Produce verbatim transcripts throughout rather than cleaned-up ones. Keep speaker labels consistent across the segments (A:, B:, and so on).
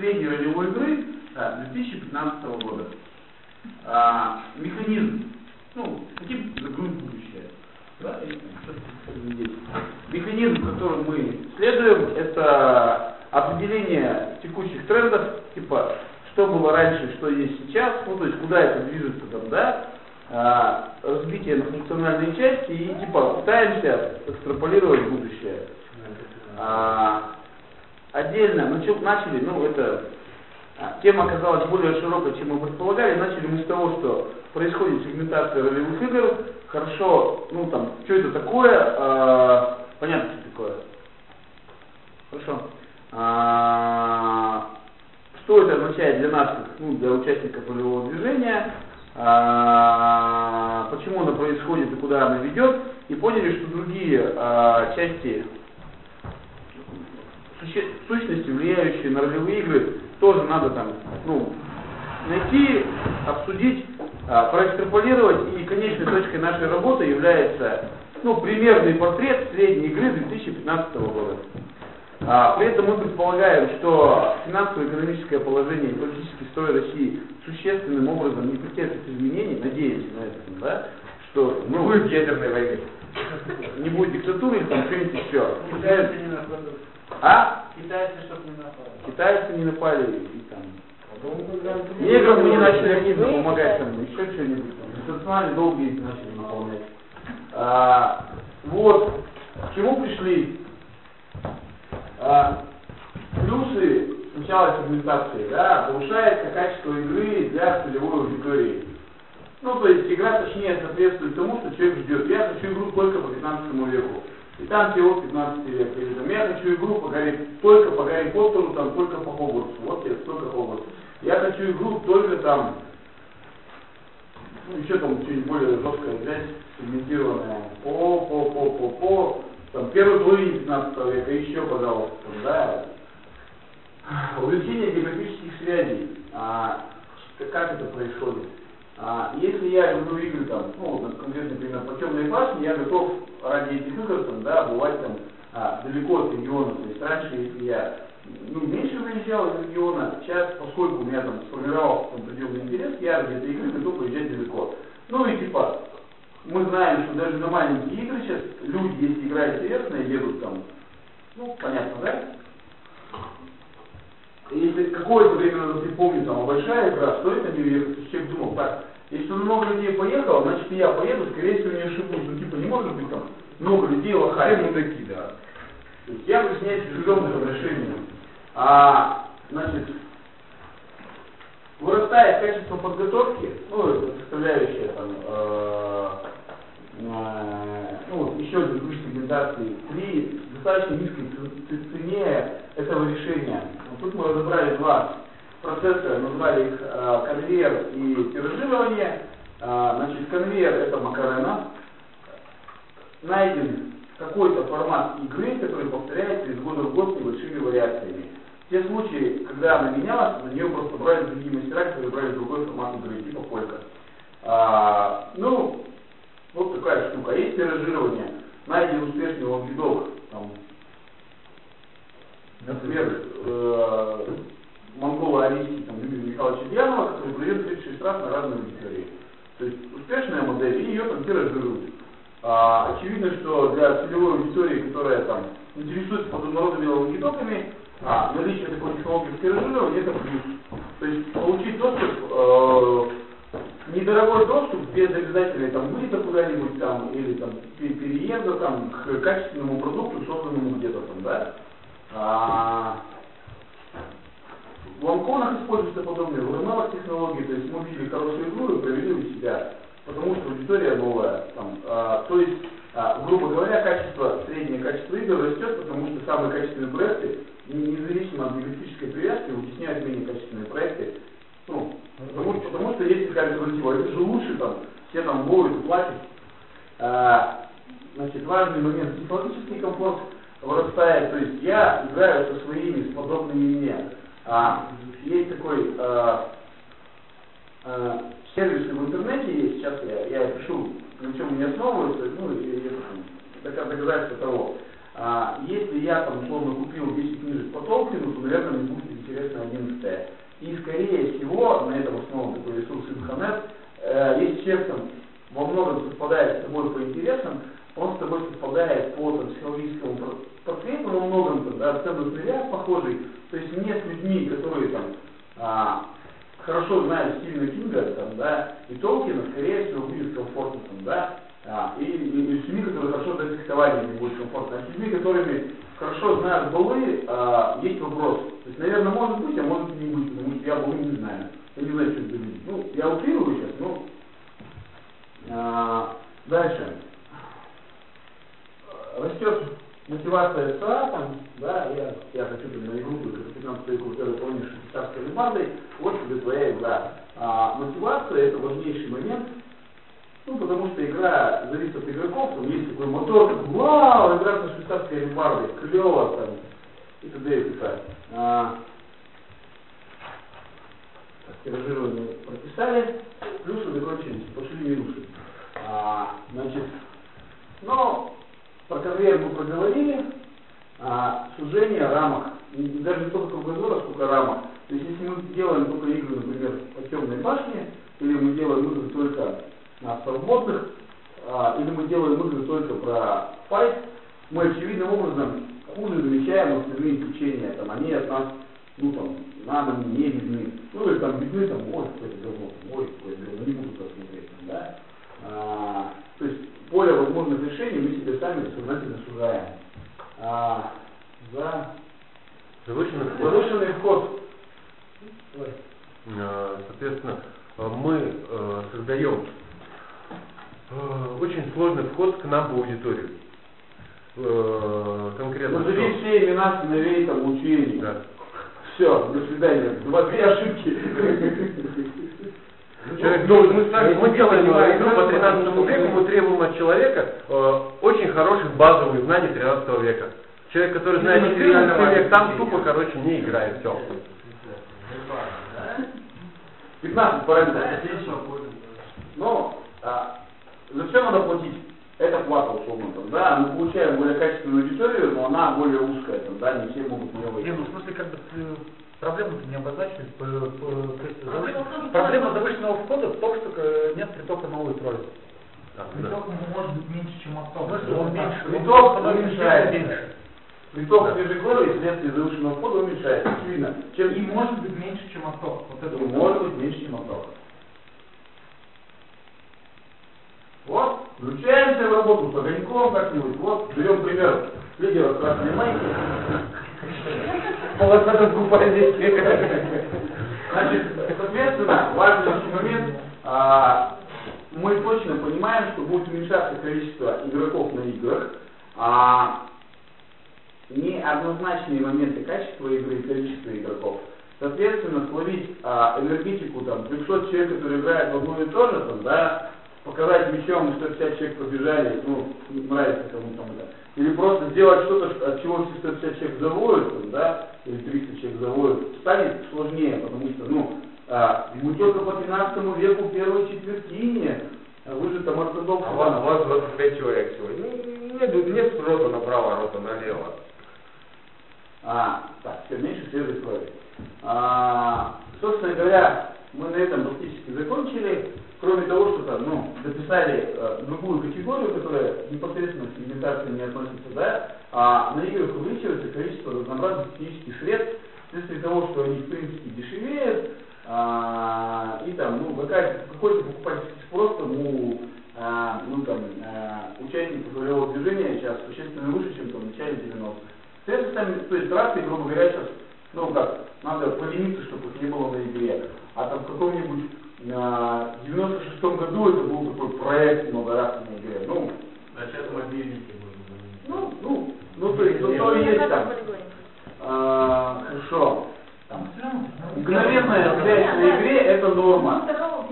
A: средней ролевой игры а, две тысячи пятнадцатого года. А, механизм, ну, каким заглянуть в будущее. Да? Механизм, которым мы следуем, это определение текущих трендов, типа, что было раньше, что есть сейчас, ну, то есть, куда это движется, там, да, а, разбитие на функциональные части и, типа, пытаемся экстраполировать в будущее. А, отдельно начали, начали, ну, это, а, тема оказалась более широкой, чем мы предполагали. Начали мы с того, что происходит сегментация ролевых игр. Хорошо, ну, там, что это такое, а, понятно, что такое. Хорошо. А, что это означает для нас, как, ну, для участников ролевого движения, а, почему оно происходит и куда оно ведет, и поняли, что другие а, части сущности, влияющие на ролевые игры, тоже надо там, ну, найти, обсудить, а, проэкстраполировать, и конечной точкой нашей работы является, ну, примерный портрет средней игры две тысячи пятнадцатого года. А, при этом мы предполагаем, что финансово-экономическое положение и политический строй России существенным образом не претерпит изменений, надеемся на это, да, что, ну,
B: не будет ядерной войны,
A: не будет диктатуры или там что-нибудь еще.
C: Китайцы не напали.
A: А?
C: Китайцы чтоб не напали.
A: Китайцы не напали и там. Неграм мы не начали активно помогать там, еще что-нибудь. Национальные долги начали наполнять. А, вот, к чему пришли? А, плюсы начала сегментации, да, повышается качество игры для целевой аудитории. Ну, то есть игра точнее соответствует тому, что человек ждет. Я хочу игру только по пятнадцатому веку. И там всего пятнадцать лет. Или там, я хочу игру по Гарри, только по Гарри Поттеру, там, только по Хогвартсу. Вот я только Хогвартс. Я хочу игру только там, ну, еще там чуть более жесткая взять, сегментированная. По, по, по, по, по. Там, первой половине пятнадцатого века, еще, пожалуйста, да. Увеличение географических связей. А, как это происходит? А, если я люблю игры, там, ну, конкретно, например, по темной башне, я готов ради этих игр, там, да, бывать там а, далеко от региона. То есть раньше, если я, ну, меньше выезжал из региона, сейчас, поскольку у меня там сформировался там определенный интерес, я ради этой игры готов выезжать далеко. Ну и типа, мы знаем, что даже на маленькие игры сейчас люди, если игра интересная, едут там, ну, понятно, да? Если какое-то время надо припомнить, там, а большая игра, стоит на нее ехать, человек думал, так, если много людей поехало, значит и я поеду, скорее всего не ошибусь. Ну, типа, не может быть там много людей лохали.
B: Все мудаки, да.
A: То есть я присоединяюсь к чужому решению. А, значит, вырастает качество подготовки, ну, составляющая там, э, э, ну, еще один ключ сегментации, при достаточно низкой цене этого решения. Вот тут мы разобрали два процесса, назвали их э, конвейер и тиражирование. Э, значит, конвейер это Макарена. Найден какой-то формат игры, который повторяется из года в год с небольшими вариациями. В те случаи, когда она менялась, на нее просто брали другие мастера, которые брали другой формат игры, типа полька. А, ну, вот такая штука. Есть тиражирование. Найден успешный лонгидок, там, например, э, монгола Арийский, там, Дмитрия Михайловича Дьянова, который продает тридцать шесть раз на разные аудитории. То есть успешная модель, и ее там тиражируют. А, очевидно, что для целевой аудитории, которая там интересуется подобного лонгидоками, а, наличие такой технологии тиражирования это плюс. То есть получить доступ, э, недорогой доступ без обязательной там вылета куда-нибудь там или там переезда там к качественному продукту, созданному где-то там, да. А, в Ланконах используются подобные в эр эм эл технологии, то есть мы видели хорошую игру и провели у себя, потому что аудитория новая. Там, а, то есть, а, грубо говоря, качество, среднее качество игр растет, потому что самые качественные проекты, независимо от географической привязки, вытесняют менее качественные проекты. Ну, потому, потому что есть такая альтернатива. Это же лучше, там, все там воют, платят. А, значит, важный момент, психологический комфорт вырастает, то есть я играю со своими, с подобными мне. А, есть такой а, а, сервис в интернете, есть, сейчас я, я пишу, на чем они основываются, ну, и это доказательство того. А, если я там условно купил десять книжек по Толкину, то, наверное, мне будет интересно одиннадцать. общаясь с людьми, которые там а, хорошо знают Стивена Кинга, там, да, и Толкина, скорее всего, будет комфортно, там, да, а, и, и, и с людьми, которые хорошо знают фехтование, не будет комфортно, а с людьми, которыми хорошо знают баллы, а, есть вопрос. То есть, наверное, может быть, а может и не быть, потому что я баллы не знаю. Я не знаю, что это будет. Ну, я утрирую сейчас, но а, дальше. Растет мотивация СА, там, да, я, я хочу там на игру, как пятнадцатый век, который помнишь, швейцарской лимбардой, вот тебе твоя игра. А, мотивация это важнейший момент, ну, потому что игра зависит от игроков, там есть такой мотор, такой, вау, игра на швейцарской лимбардой, клево, там, и т.д. и т.п. А, тиражирование прописали, плюсы закончились, пошли минусы. А, значит, но про конвейер мы проговорили, а, сужение рамок, и даже не только кругозора, сколько рамок. То есть если мы делаем только игры, например, по темной башне, или мы делаем игры только на свободных, а, или мы делаем игры только про файт, мы очевидным образом хуже замечаем остальные течения, там, они от нас, ну там, на нам не видны. Ну или там видны, там, ой, какое-то говно, ой, какое-то говно, не буду посмотреть, там, да. А, то есть поле возможных решений мы себе сами сознательно сужаем. А, за
B: Завышенный вход.
A: завышенный вход.
B: Соответственно, мы создаем очень сложный вход к нам в аудиторию. Конкретно.
A: Назови все имена сыновей там учений.
B: Да.
A: Все, до свидания. Два-две ошибки.
B: Человек должен, мы, ставим, мы делаем игру по тринадцатому веку, мы требуем от человека э, очень хороших базовых знаний тринадцатого века. Человек, который знает четырнадцатый век, там тупо, короче, не играет, все.
A: пятнадцать параметров. Но а, за все надо платить. Это плата, условно, там, да, мы получаем более качественную аудиторию, но она более узкая, там, да, не все могут в нее войти.
C: Не, ну в смысле, как бы проблема не обозначилась. По, по, то есть, завыш... Проблема завышенного входа в том, что нет притока новой крови. Приток да. может быть меньше, чем отток. Он меньше.
A: Приток уменьшается. Меньше. Приток свежей крови вследствие завышенного входа уменьшается. Очевидно. Чем...
C: И может быть меньше, чем отток. Вот это
A: И может быть меньше, чем отток. Вот, включаемся в работу с огоньком как-нибудь. Вот, берем пример лидера красной майки. Полосатый купальник. Значит, соответственно, важный момент. А, мы точно понимаем, что будет уменьшаться количество игроков на играх. А, неоднозначные моменты качества игры и количества игроков. Соответственно, словить а, энергетику там трехсот человек, которые играют в одно и то же, там, да, показать мячом, сто пятьдесят человек побежали, ну, нравится кому там это. Или просто сделать что-то, от чего все сто пятьдесят человек завоют, там, да, или триста человек завоют, станет сложнее, потому что, ну, а, мы только по тринадцатому веку первой четвертине, а вы же там ортодоксы.
B: А у вас, у вас двадцать пять человек сегодня. Нет, нет рота направо, рота налево.
A: А, так, все меньше свежей крови. А, собственно говоря, мы на этом практически закончили. Кроме того, что там, ну, дописали э, другую категорию, которая непосредственно к сегментации не относится, да, а на играх увеличивается количество разнообразных технических средств, вследствие того, что они в принципе дешевеют, а, и там, ну, какой-то покупательский спрос там у а, ну, там, а, участников ролевого движения сейчас существенно выше, чем там, в начале девяностых. Соответственно, то есть трассы, грубо говоря, сейчас, ну как, надо полениться, чтобы их не было на игре. А там в каком-нибудь в девяносто шестом году это был такой проект многоразовой игры. Ну,
C: значит, это мобильники можно.
A: Ну, ну, ну, то есть, ну, то и есть там. А, хорошо. Мгновенная связь на игре это норма.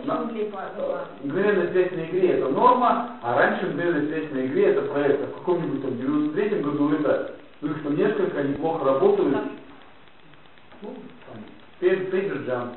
A: Мгновенная связь на игре это норма, а раньше мгновенная связь на игре это проект. А в каком-нибудь там девяносто третьем году это, ну их там несколько, они плохо работают. Ну, там, Paper Jam.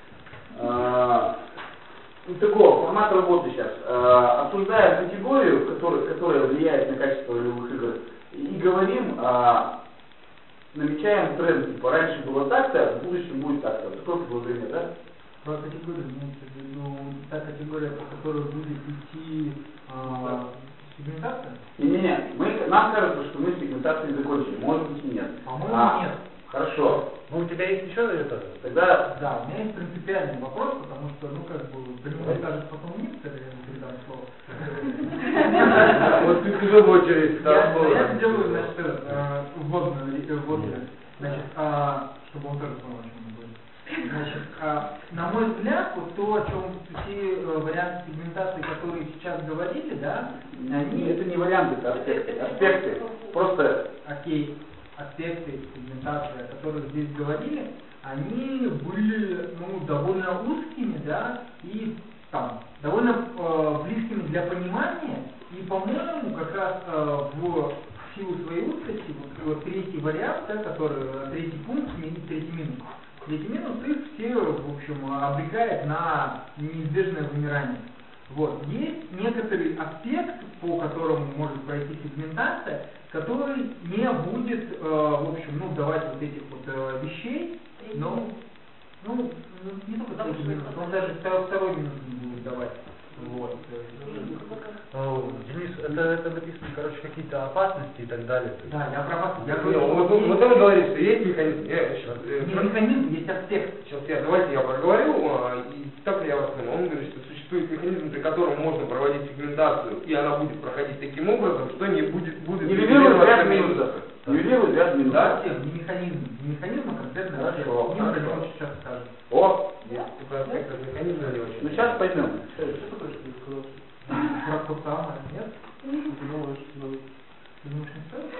A: А, такого формат работы сейчас. А, обсуждаем категорию, которая, которая влияет на качество ролевых игр, и говорим, а, намечаем тренд. Типа раньше было так-то, в будущем будет так-то. Такое предложение, да?
C: Про категорию, имеется в виду та категория, по которой будет идти а, сегментация?
A: Не-не-не, мы, нам кажется, что мы сегментацию закончили, может быть и нет.
C: По-моему,
A: а,
C: нет.
A: Хорошо.
B: Ну, у тебя есть еще это?
A: Тогда...
C: Да, у меня есть принципиальный вопрос, потому что, ну, как бы, по нему скажет потом нет, когда я ему передам слово.
B: Вот ты уже в очередь.
C: Я сделаю, значит, вводную, значит, чтобы он тоже понял, о чем мы говорим. Значит, на мой взгляд, вот то, о чем все варианты сегментации, которые сейчас говорили, да, они...
A: Это не варианты, это аспекты. Аспекты. Просто...
C: Окей. Аспекты сегментации, о которых здесь говорили, они были, ну, довольно узкими, да, и там, довольно э, близкими для понимания, и, по-моему, как раз э, в силу своей узкости, вот, вот третий вариант, да, который, третий пункт, третий минус, третий минус их все, в общем, обрекает на неизбежное вымирание. Вот. Есть некоторый аспект, по которому может пройти сегментация, который не будет, э, в общем, ну, давать вот этих вот э, вещей, но, ну, не только третий минус, он даже второй, второй минус не будет давать. Вот.
B: Денис, это, это написано, короче, какие-то опасности и так далее.
C: Да, я про вас. Я
B: говорю, вот, вот, вот он говорит, что есть механизм. Я, сейчас, э,
C: не механизм, есть аспект.
B: Сейчас я, давайте я проговорю, и так ли я вас понял. Он говорит, что существует механизм, при котором можно проводить сегментацию, и она будет проходить таким образом, что не будет... будет
A: нивелирует ряд минусов. Нивелирует ряд минусов.
C: Да, не механизм. Не механизм, а конкретно аспект. Не механизм, сейчас скажем.
A: О!
B: Про аспект механизма не очень.
A: Ну сейчас поймем.
C: Про то самое, нет? Ты думаешь, ну... Ты думаешь, не стоит?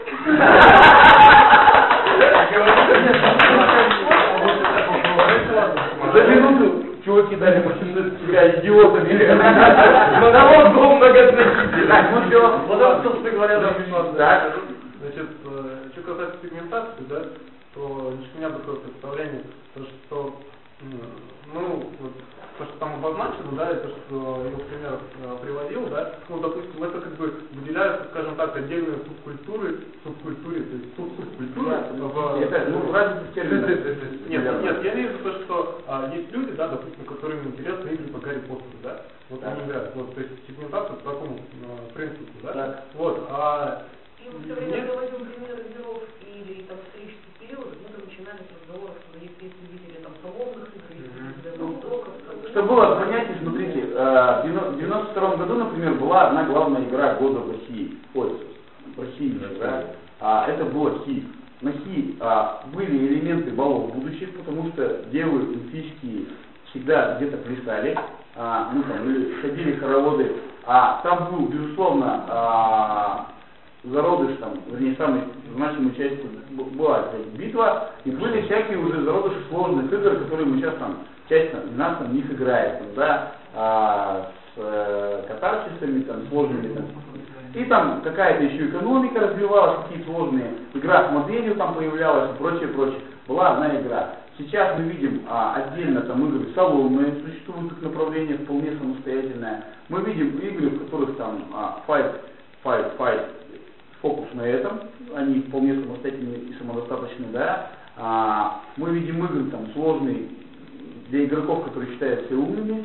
A: За минуту чуваки дали почему-то себя идиотами. Монолог был многозначительный. Так, ну все.
D: Вот это, собственно говоря, да.
A: Так.
D: Значит, что касается сегментации, да, то лично у меня такое представление, то, что, ну, вот, то, что там обозначено, да, и то, что его пример приводил, да, ну, допустим, это как бы выделяются, скажем так, отдельные субкультуры, субкультуре, то есть субкультуры.
A: Это, ну, разница в терминах.
D: Нет, нет, я имею в виду то, что а, есть люди, да, допустим, которым интересны игры по Гарри Поттеру, да, вот они играют, вот, то есть сегментация по такому а, принципу, да,
A: так.
D: вот, а...
E: И мы все время приводим примеры миров или там исторических периодов, мы там начинали с разговоров, что есть любители там салонных игр, есть любители ноутбуков.
A: Чтобы было понятие, смотрите, в девяносто втором году, например, была одна главная игра года в России. Ой, в России игра. А, это было Хи. На Хи а, были элементы балов будущих, потому что девы эльфийские всегда где-то плясали, а, ну там, или ходили хороводы. А там был, безусловно, а, зародыш, там, вернее, самой значимой частью была битва, и были всякие уже зародыши сложных игр, которые мы сейчас там, часть там, нас там них играет, там, да, а, с э, катарсисами, там, сложными, там, и там какая-то еще экономика развивалась, какие сложные, игра с моделью там появлялась и прочее, прочее. Была одна игра. Сейчас мы видим а, отдельно там игры салонные, существуют как направление вполне самостоятельное. Мы видим игры, в которых там а, fight, fight, fight, фокус на этом, они вполне самостоятельные и самодостаточные, да. А, мы видим игры там сложные для игроков, которые считаются умными.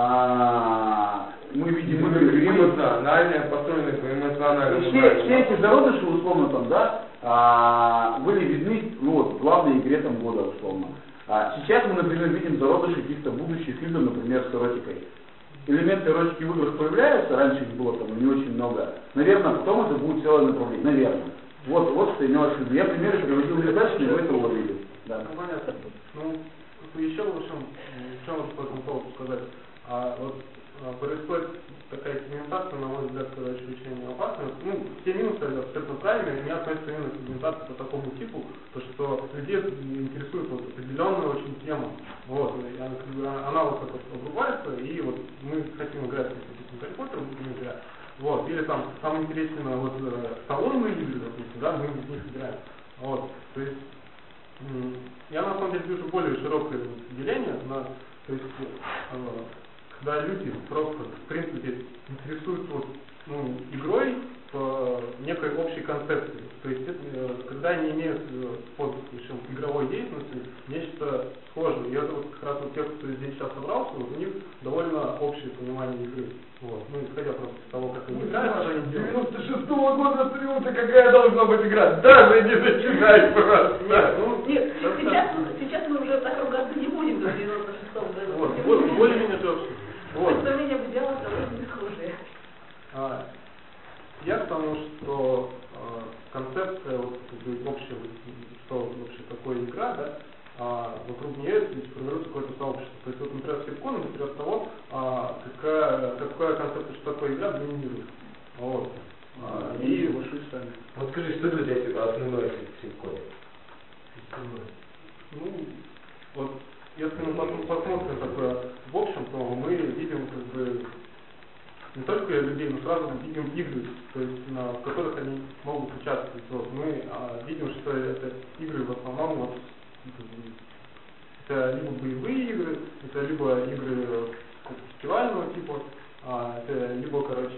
A: А, мы видим игры
B: эмоциональные, построенные по эмоциональному.
A: Все, все эти зародыши, условно там, да, а, были видны, ну вот, в главной игре там года, условно. А сейчас мы, например, видим зародыши каких-то будущих игр, например, с эротикой. Элементы эротики в играх появляются, раньше их было там не очень много. Наверное, потом это будет целое направление. Наверное. Вот, вот что имелось в виду. Я примеры приводил удачно, вы это уловили. Да.
D: Ну, понятно. Ну, еще лучше, что можно по этому поводу сказать. А вот а, происходит такая сегментация, на мой взгляд, очень опасная. Ну, все минусы абсолютно правильные, меня относится именно сегментация по такому типу, то что людей интересует вот определенная очень тема. Вот, и она, она вот так вот обрубается, и вот мы хотим играть, допустим, Гарри Поттер, будем играть. Вот, или там, самое интересное, вот, салонные игры, допустим, да, мы в них играем. Вот, то есть, я на самом деле вижу более широкое деление на, то есть, когда люди просто, в принципе, интересуются вот, ну, игрой по некой общей концепции. То есть, это, когда они имеют под игровой деятельностью нечто схожее. И это вот как раз вот те, кто здесь сейчас собрался, вот, у них довольно общее понимание игры. Вот. Ну, исходя просто из того, как они играют, что они делают.
B: девяносто шестого года стремился, какая должна быть игра. Даже не начинай просто.
D: Нет, ну, нет,
E: девяносто шестом году.
D: Вот, более- более-менее точно. Вот.
E: Представление об идеалах довольно не схожие.
D: А, Я к тому, что а, концепция вот, как бы, общая, что вообще такое игра, да, а, вокруг нее формируется какое-то сообщество. То есть вот, например, Сипкон, например, того, а, какая, какая концепция, что такое игра, доминирует. Вот. А, и
B: Вот скажи, что для тебя основное в Сипконе?
D: ну, вот, если мы пос- посмотрим такое в общем, то мы видим как бы не только людей, но сразу видим игры, то есть на в которых они могут участвовать. Вот. Мы а, видим, что это игры в основном вот, как бы, это либо боевые игры, это либо игры как фестивального типа, а, это либо, короче,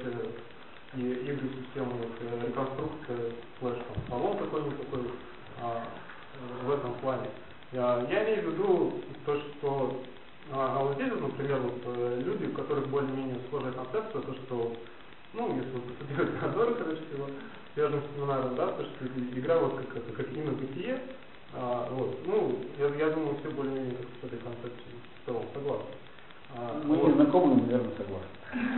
D: и игры системы вот, э, реконструкции, флеш, там, салон какой-нибудь такой, а, в этом плане. Я, я имею в виду то, что а, а вот здесь, вот, например, вот, э, люди, у которых более-менее схожая концепция, то, что, ну, если вот посмотреть на Адора, короче, его связанным с семинаром, да, то, что игра вот как это, как имя бытие, а, вот, ну, я, я думаю, все более-менее как с этой концепцией в целом согласны. А,
A: Мы
D: вот.
A: не знакомы, но, наверное, согласны.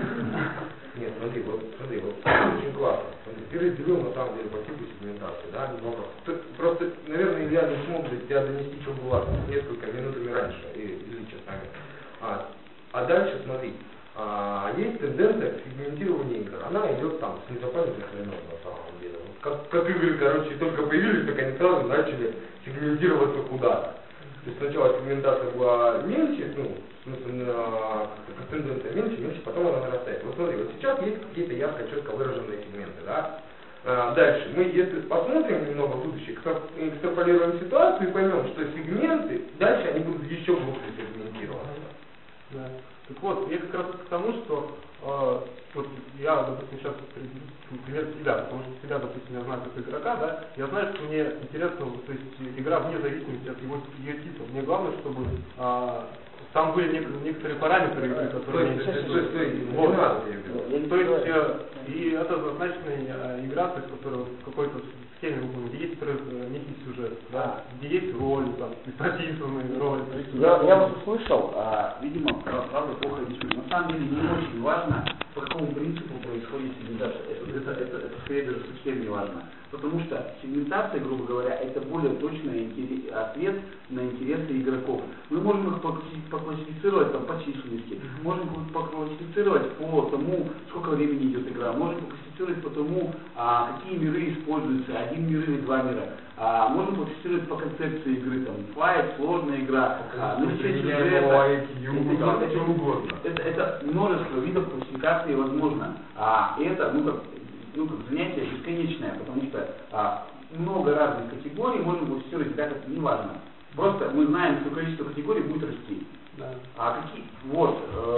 B: Нет, смотри, вот смотри, вот очень классно. Смотри, ты разделил на самом деле по типу сегментации, да, немного. Ты просто, наверное, Илья не смог до тебя донести, что было несколько минутами раньше, или, или часами. А, а дальше смотри, а, есть тенденция к сегментированию игр. Она идет там с незапамятных времен на самом деле. Вот как, как игры, короче, только появились, так они сразу начали сегментироваться куда-то. То есть сначала сегментация была меньше, ну, в смысле, как тенденция меньше, меньше, потом она нарастает. Вот смотри, вот сейчас есть какие-то ярко, четко выраженные сегменты, да? А, дальше, мы если посмотрим немного в будущее, экстраполируем ситуацию и поймем, что сегменты, дальше они будут еще глубже сегментированы.
D: Да. Так вот, я как раз к тому, что э, вот я, допустим, сейчас пример себя, потому что себя, допустим, я знаю как игрока, да, я знаю, что мне интересно, то есть игра вне зависимости от его ее типа. Мне главное, чтобы э, там были некоторые, некоторые параметры игры, которые мне интересуют. Вот. То есть, э, и это однозначная э, игра, то есть, которая вот в какой-то схеме выполнена, где есть э, некий сюжет, да, где есть роли, там, прописанные роли.
A: Я, я вас услышал, а, видимо, правда плохо объясню. На самом деле не очень важно, по какому принципу происходит сегментация. Это, это, это, это скорее даже совсем не важно. Потому что сегментация, грубо говоря, это более точный ответ на интересы игроков. Мы можем их поклассифицировать там, по численности, можем их поклассифицировать по тому, сколько времени идет игра, можем поклассифицировать по тому, а, какие миры используются, один мир или два мира. А, можем классифицировать по концепции игры, там, файт, сложная игра, а, наличие сюжета. Это, это, это, это множество видов классификации возможно. А, и это, ну как, ну, как занятие бесконечное, потому что а, много разных категорий можем классифицировать, как это не важно. Просто мы знаем, что количество категорий будет расти.
D: Да.
A: А какие? Вот.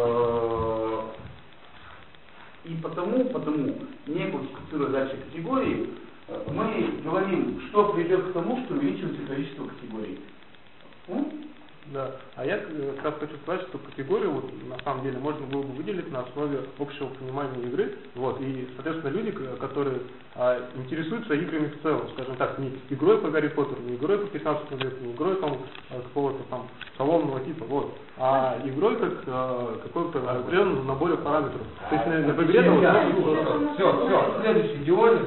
A: Э, и потому, потому, не классифицируя дальше категории, мы говорим, что приведет к тому, что увеличивается количество категорий. М?
D: Да. А я как раз хочу сказать, что категорию вот, на самом деле можно было бы выделить на основе общего понимания игры. Вот, и, соответственно, люди, которые а, интересуются играми в целом, скажем так, не игрой по Гарри Поттеру, не игрой по пятнадцатому веку, не игрой там, какого-то там салонного типа, вот, а игрой как а, какой-то определенном наборе параметров. То есть на, на игре там вот,
B: Все, все, следующий диолиз.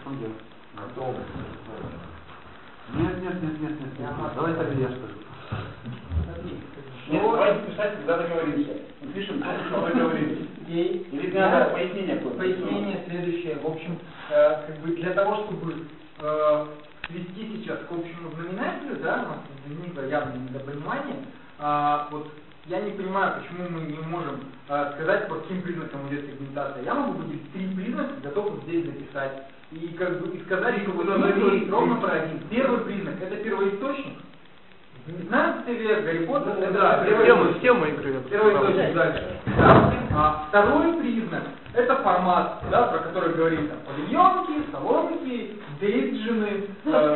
A: Нет, нет, нет, нет, нет, нет. Давай так я скажу. Нет, давайте писать, когда договоримся. Мы пишем то, что мы договорились.
C: И
A: Или надо пояснение какое-то?
C: Пояснение следующее. В общем, э, как бы для того, чтобы э, свести сейчас к общему знаменателю, да, у нас возникло явное недопонимание, э, вот я не понимаю, почему мы не можем э, сказать, по каким признакам идет сегментация. Я могу выделить три признака, готов их здесь записать. И как бы и сказать, что вот он ровно про один. Первый признак это первоисточник. пятнадцатый век, Гарри Поттер, это да,
D: тема, тема игры.
C: первый источник дальше. Да. А, второй признак это формат, да, про который говорим там павильонки, салонки, дейджины,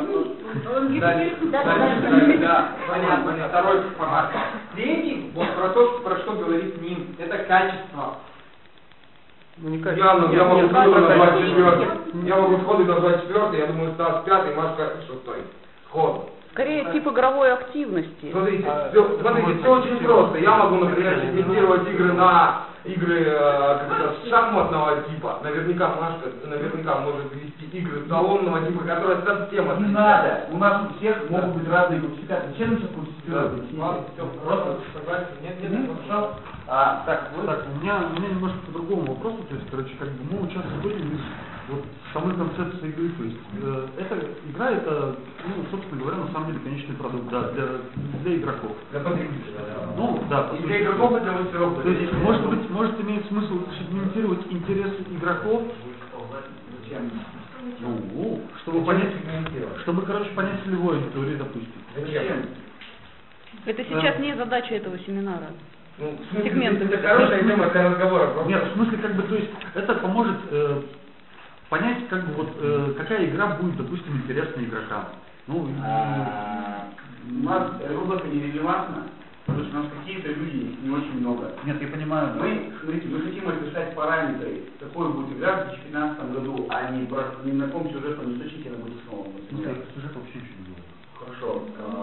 C: да, понятно, второй формат. Третий, вот про то, про что говорит Ним, это качество.
D: Ну, не
B: Я,
D: качество.
B: я могу
D: Нет,
B: сходу
D: нет,
B: назвать
D: нет,
B: четвертый. Я могу сходу назвать четвертый, я думаю, Стас пятый, Машка шестой. Сходу.
F: Скорее тип игровой активности.
A: Смотрите, все, смотрите, все очень просто. Я могу, например, сегментировать игры на игры э, как шахматного типа. Наверняка Машка, наверняка может вести игры салонного типа, которые совсем отличаются.
G: Не надо. У нас у всех могут быть разные классификации. Зачем мы сейчас классифицировать?
C: Просто согласен. Нет, нет, нет, хорошо.
G: А, так, вы...
H: Так, у меня, у меня немножко по другому вопросу, то есть, короче, как бы мы вот сейчас выйдем из вот самой концепции игры, то есть, э, эта игра, это, ну, собственно говоря, на самом деле конечный продукт, да, для, для игроков.
A: Для потребителя, да.
H: Ну, да, по
A: И
H: сути.
A: для игроков, и для мастеров.
H: То есть, может быть, может иметь смысл сегментировать интересы игроков,
G: Зачем?
H: ну, чтобы понять, чтобы, короче, понять целевую аудиторию, допустим.
A: Зачем?
F: Это сейчас не задача этого семинара.
A: Ну, в смысле,
F: Сегменты.
A: это хорошая тема для разговора. Просто.
H: Нет, в смысле, как бы, то есть, это поможет э, понять, как бы, вот, э, какая игра будет, допустим, интересна игрокам. Ну, и-
G: А, У нас рубрика нерелевантна, потому что у нас какие-то люди есть, не очень много.
H: Нет, я понимаю.
G: Мы, смотрите, мы хотим описать параметры, какой будет игра в две тысячи пятнадцатом году, а не про ни на каком сюжетном источнике она будет основана.
H: Ну, я сюжет вообще ничего не делаю.
G: Хорошо. а,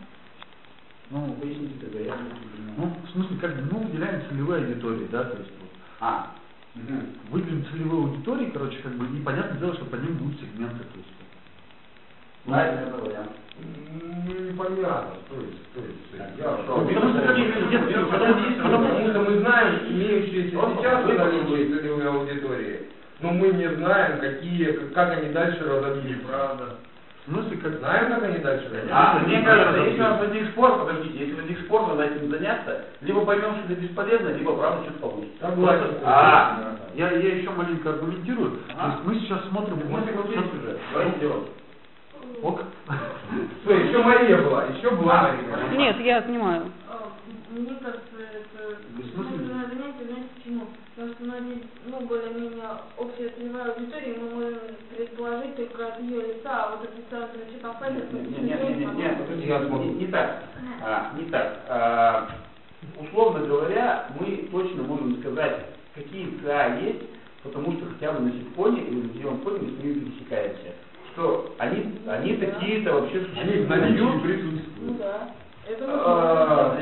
H: Ну,
G: Поясните тогда, я не понимаю.
H: ну, в смысле, как бы, мы выделяем целевые аудитории, да, то есть, вот,
G: А, угу.
H: выделим целевые аудитории, короче, как бы, и понятное дело, что по ним будут сегменты, то есть.
G: Правильно, это вариант.
A: Ну, непонятно, то есть, то есть, я...
G: Хорошо.
H: Ну, потому что, как бы, нет,
A: Потому,
H: потому-
A: потому что мы знаем имеющиеся сейчас наличие целевые аудитории, но мы не знаем, какие, как они дальше разовьются. Правда.
H: В смысле, как...
A: Знаем, как они дальше разовьются?
G: А, мне кажется, если у нас возник спор, подождите, если возник спор, надо этим заняться, либо поймем, что это бесполезно, либо правда что-то получится.
A: Согласен.
G: А,
H: Я, я еще маленько аргументирую.
G: Ага.
H: То есть мы сейчас смотрим...
G: мы согласились уже, давайте делать.
H: Ок.
A: Стой, еще Мария была, еще была Мария.
F: Нет, я отнимаю.
I: А, Мне кажется, это
H: Бессмысленно.
I: нужно занятие, знаете почему? Потому что у нас здесь, ну, более-менее общая целевая аудитория, и мы можем предположить только от ее лица, а вот от лица, например, что там файлит,
G: Нет, нет, нет, нет, нет, подождите, не, не так. А, не так. А, условно говоря, мы точно можем сказать, какие ЦА есть, потому что хотя бы на ситфоне или на зеленом фоне мы с ними пересекаемся. Что они, они такие-то вообще
A: Они в наличии присутствуют.
I: Ну да. Это
A: А,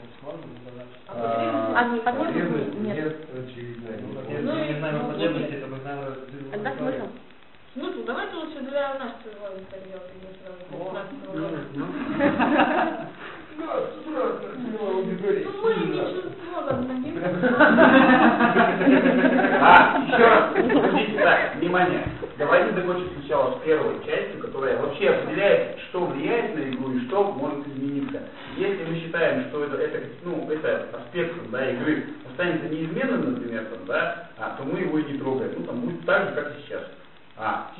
I: А
F: А не
A: потребность?
F: Нет.
A: Нет, очевидно.
I: Ну и
C: потребности, это мы знаем.
F: А так смысл?
I: смысл, давайте лучше для нас целевой аудитории.
A: Аудитория.
I: Ну, мы меньшинство дадим.
G: А, еще раз, подождите, так, внимание. Давайте закончим сначала с первой частью, которая вообще определяет, что влияет на игру и что может измениться. Если мы считаем, что это, это, ну, это аспект, да, игры останется неизменным, например, там, да, а, то мы его и не трогаем. Ну, там будет так же, как и сейчас. А,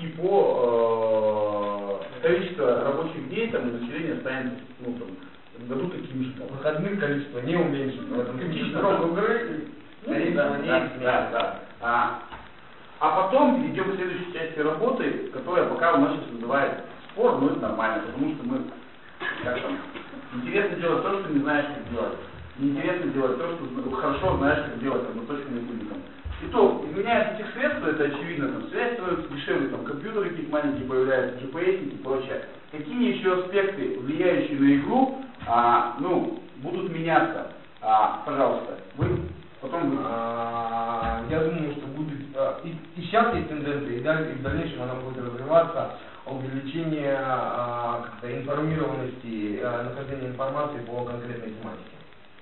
G: типа э, количество рабочих дней там и населения останется, ну, там, в году таким же. Там.
A: Выходных количество не уменьшится. В этом
G: Критично.
A: срок игры.
G: Ну, да, да, да, да. А, а потом перейдем к следующей части работы, которая пока у нас сейчас вызывает спор, но это нормально, потому что мы, как там, интересно делать то, что не знаешь, как делать. Неинтересно делать то, что хорошо знаешь, как делать одноточными кубиком. Итог, изменяются этих средств, это очевидно, там связь становится дешевле, там компьютеры какие-то маленькие появляются, джи пи эс и прочее. Какие еще аспекты, влияющие на игру, а, ну, будут меняться? А, пожалуйста, вы, потом вы.
A: А, Я думаю, что будет а, и, и сейчас есть тенденция, и, далее, и в дальнейшем она будет развиваться, увеличение а, как-то информированности, а, нахождения информации по конкретной тематике.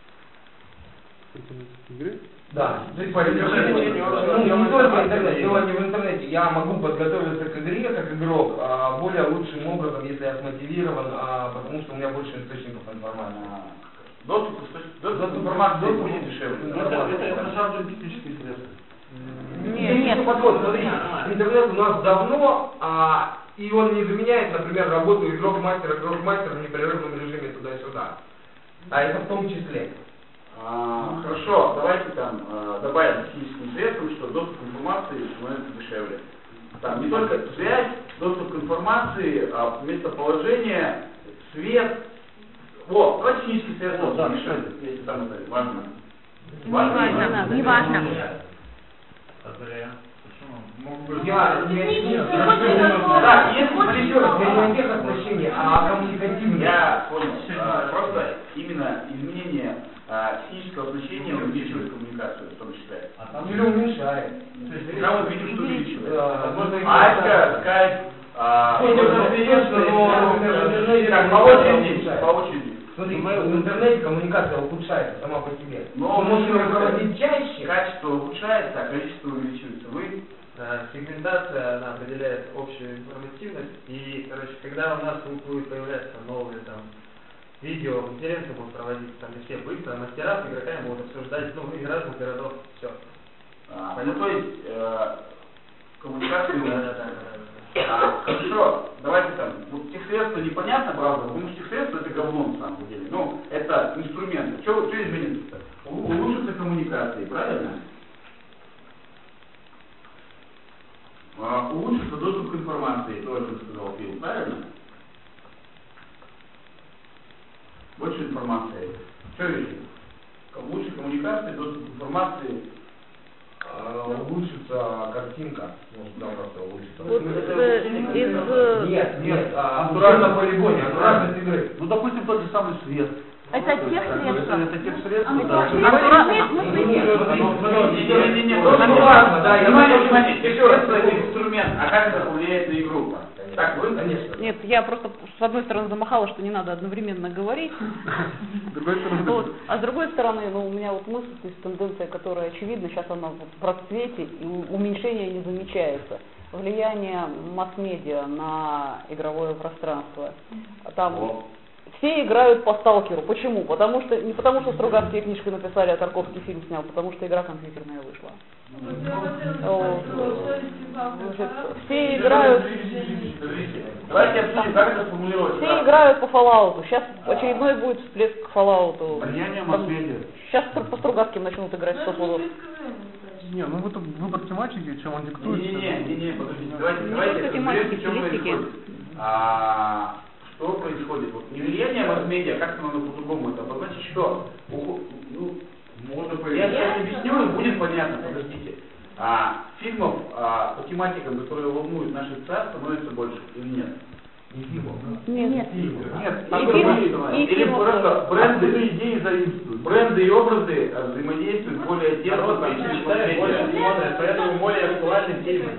B: Игры?
A: Да, то есть, по увеличению, ну, не только интернет, дело не в интернете, я могу подготовиться к игре как игрок а, более лучшим образом, если я смотивирован, а, потому что у меня больше источников информации.
G: Доступ, к- доступ к информации будет дешевле.
H: Ну, это, это, это на самом деле технический средство.
F: Нет, нет.
A: Подход, смотрите, интернет у нас давно, а, и он не заменяет, например, работу игрок-мастера, игрок-мастера в непрерывном режиме туда-сюда. А это в том числе.
G: А, хорошо, давайте там а, добавим техническим средствам, что доступ к информации становится дешевле. Там не только связь, доступ к информации, а местоположение, свет. Во, давайте технические средства,
H: да,
G: дешевле, если там это важно.
F: Не важно, не важно.
G: Повторяю.
A: Я, я, я,
G: Да, есть, смотри,
A: еще раз, я не о тех отношениях, а о коммуникативных.
G: Я понял. А, просто именно изменение а, технического оснащения увеличивает коммуникацию, в том числе.
A: А там или уменьшает.
G: Когда мы видим, что увеличивает.
A: Возможно,
G: Аська, скайп, а,
A: ну, конечно, но
G: как, по очереди, по очереди.
A: Смотри, в интернете коммуникация ухудшается сама по себе.
G: Но
A: мы можем ее проводить чаще.
G: Качество ухудшается, а количество увеличивается. Вы?
B: Сегментация, она определяет общую информативность, и, короче, когда у нас будет появляться новые там видео, конференции будут проводиться, там и все быстро, мастера с игроками будут обсуждать, ну, из разных городов, все.
G: А, ну, то есть, э, коммуникацию...
B: Да, да, да, да.
G: А, хорошо, давайте там, вот техсредства непонятно, правда, потому что техсредства это говно на самом деле. Ну, это инструменты. Что изменится-то? Улучшатся коммуникации, правильно? А, улучшится доступ к информации, то, о чем сказал Фил, правильно? Больше информации. Что еще? Лучше коммуникации, доступ к информации.
A: Улучшится картинка. Может, да, просто улучшится.
F: Вот, э, из...
A: Нет, нет, антураж на полигоне, антуражность игры.
H: Ну, допустим, тот же самый свет.
I: Это тех средств.
H: Это тех средств,
I: А
H: да.
G: Не-не-не, не важно, да, внимание, внимание, техсредство это инструмент, а как это повлияет на игру? Так, вы? Конечно.
F: Нет, я просто с одной стороны замахала, что не надо одновременно говорить, вот. А с другой стороны, ну, у меня вот мысль, то есть тенденция, которая очевидна, сейчас она в процвете, и уменьшение не замечается. Влияние масс-медиа на игровое пространство. Там все играют по сталкеру. Почему? Потому что, не потому что Стругацкие книжки написали, а Тарковский фильм снял, потому что игра компьютерная вышла. О, все играют...
G: Давайте обсудим, как это сформулировать.
F: Все играют по Fallout. Сейчас очередной будет всплеск к Fallout.
H: Влияние масс-медиа.
F: Сейчас по Стругацким начнут играть сто пудов.
H: Не, ну это выбор тематики, чем он диктует.
G: Не-не-не, подождите, давайте, давайте,
F: тематики,
G: в чем
F: стилистики.
G: происходит. А, что происходит? Вот не влияние масс-медиа, как надо по-другому это обозначить, что? Ну, можно я сейчас объясню, и будет понятно, подождите. А, фильмов а, по тематикам, которые волнуют наши царь, становится больше или нет?
A: Не фильмов.
F: Нет.
H: Нет,
F: И фильмов, и
G: или
F: фильмов.
G: просто бренды,
H: идеи заимствуют.
G: бренды и образы а, взаимодействуют более тесно,
B: более, поэтому более актуальны фильмы.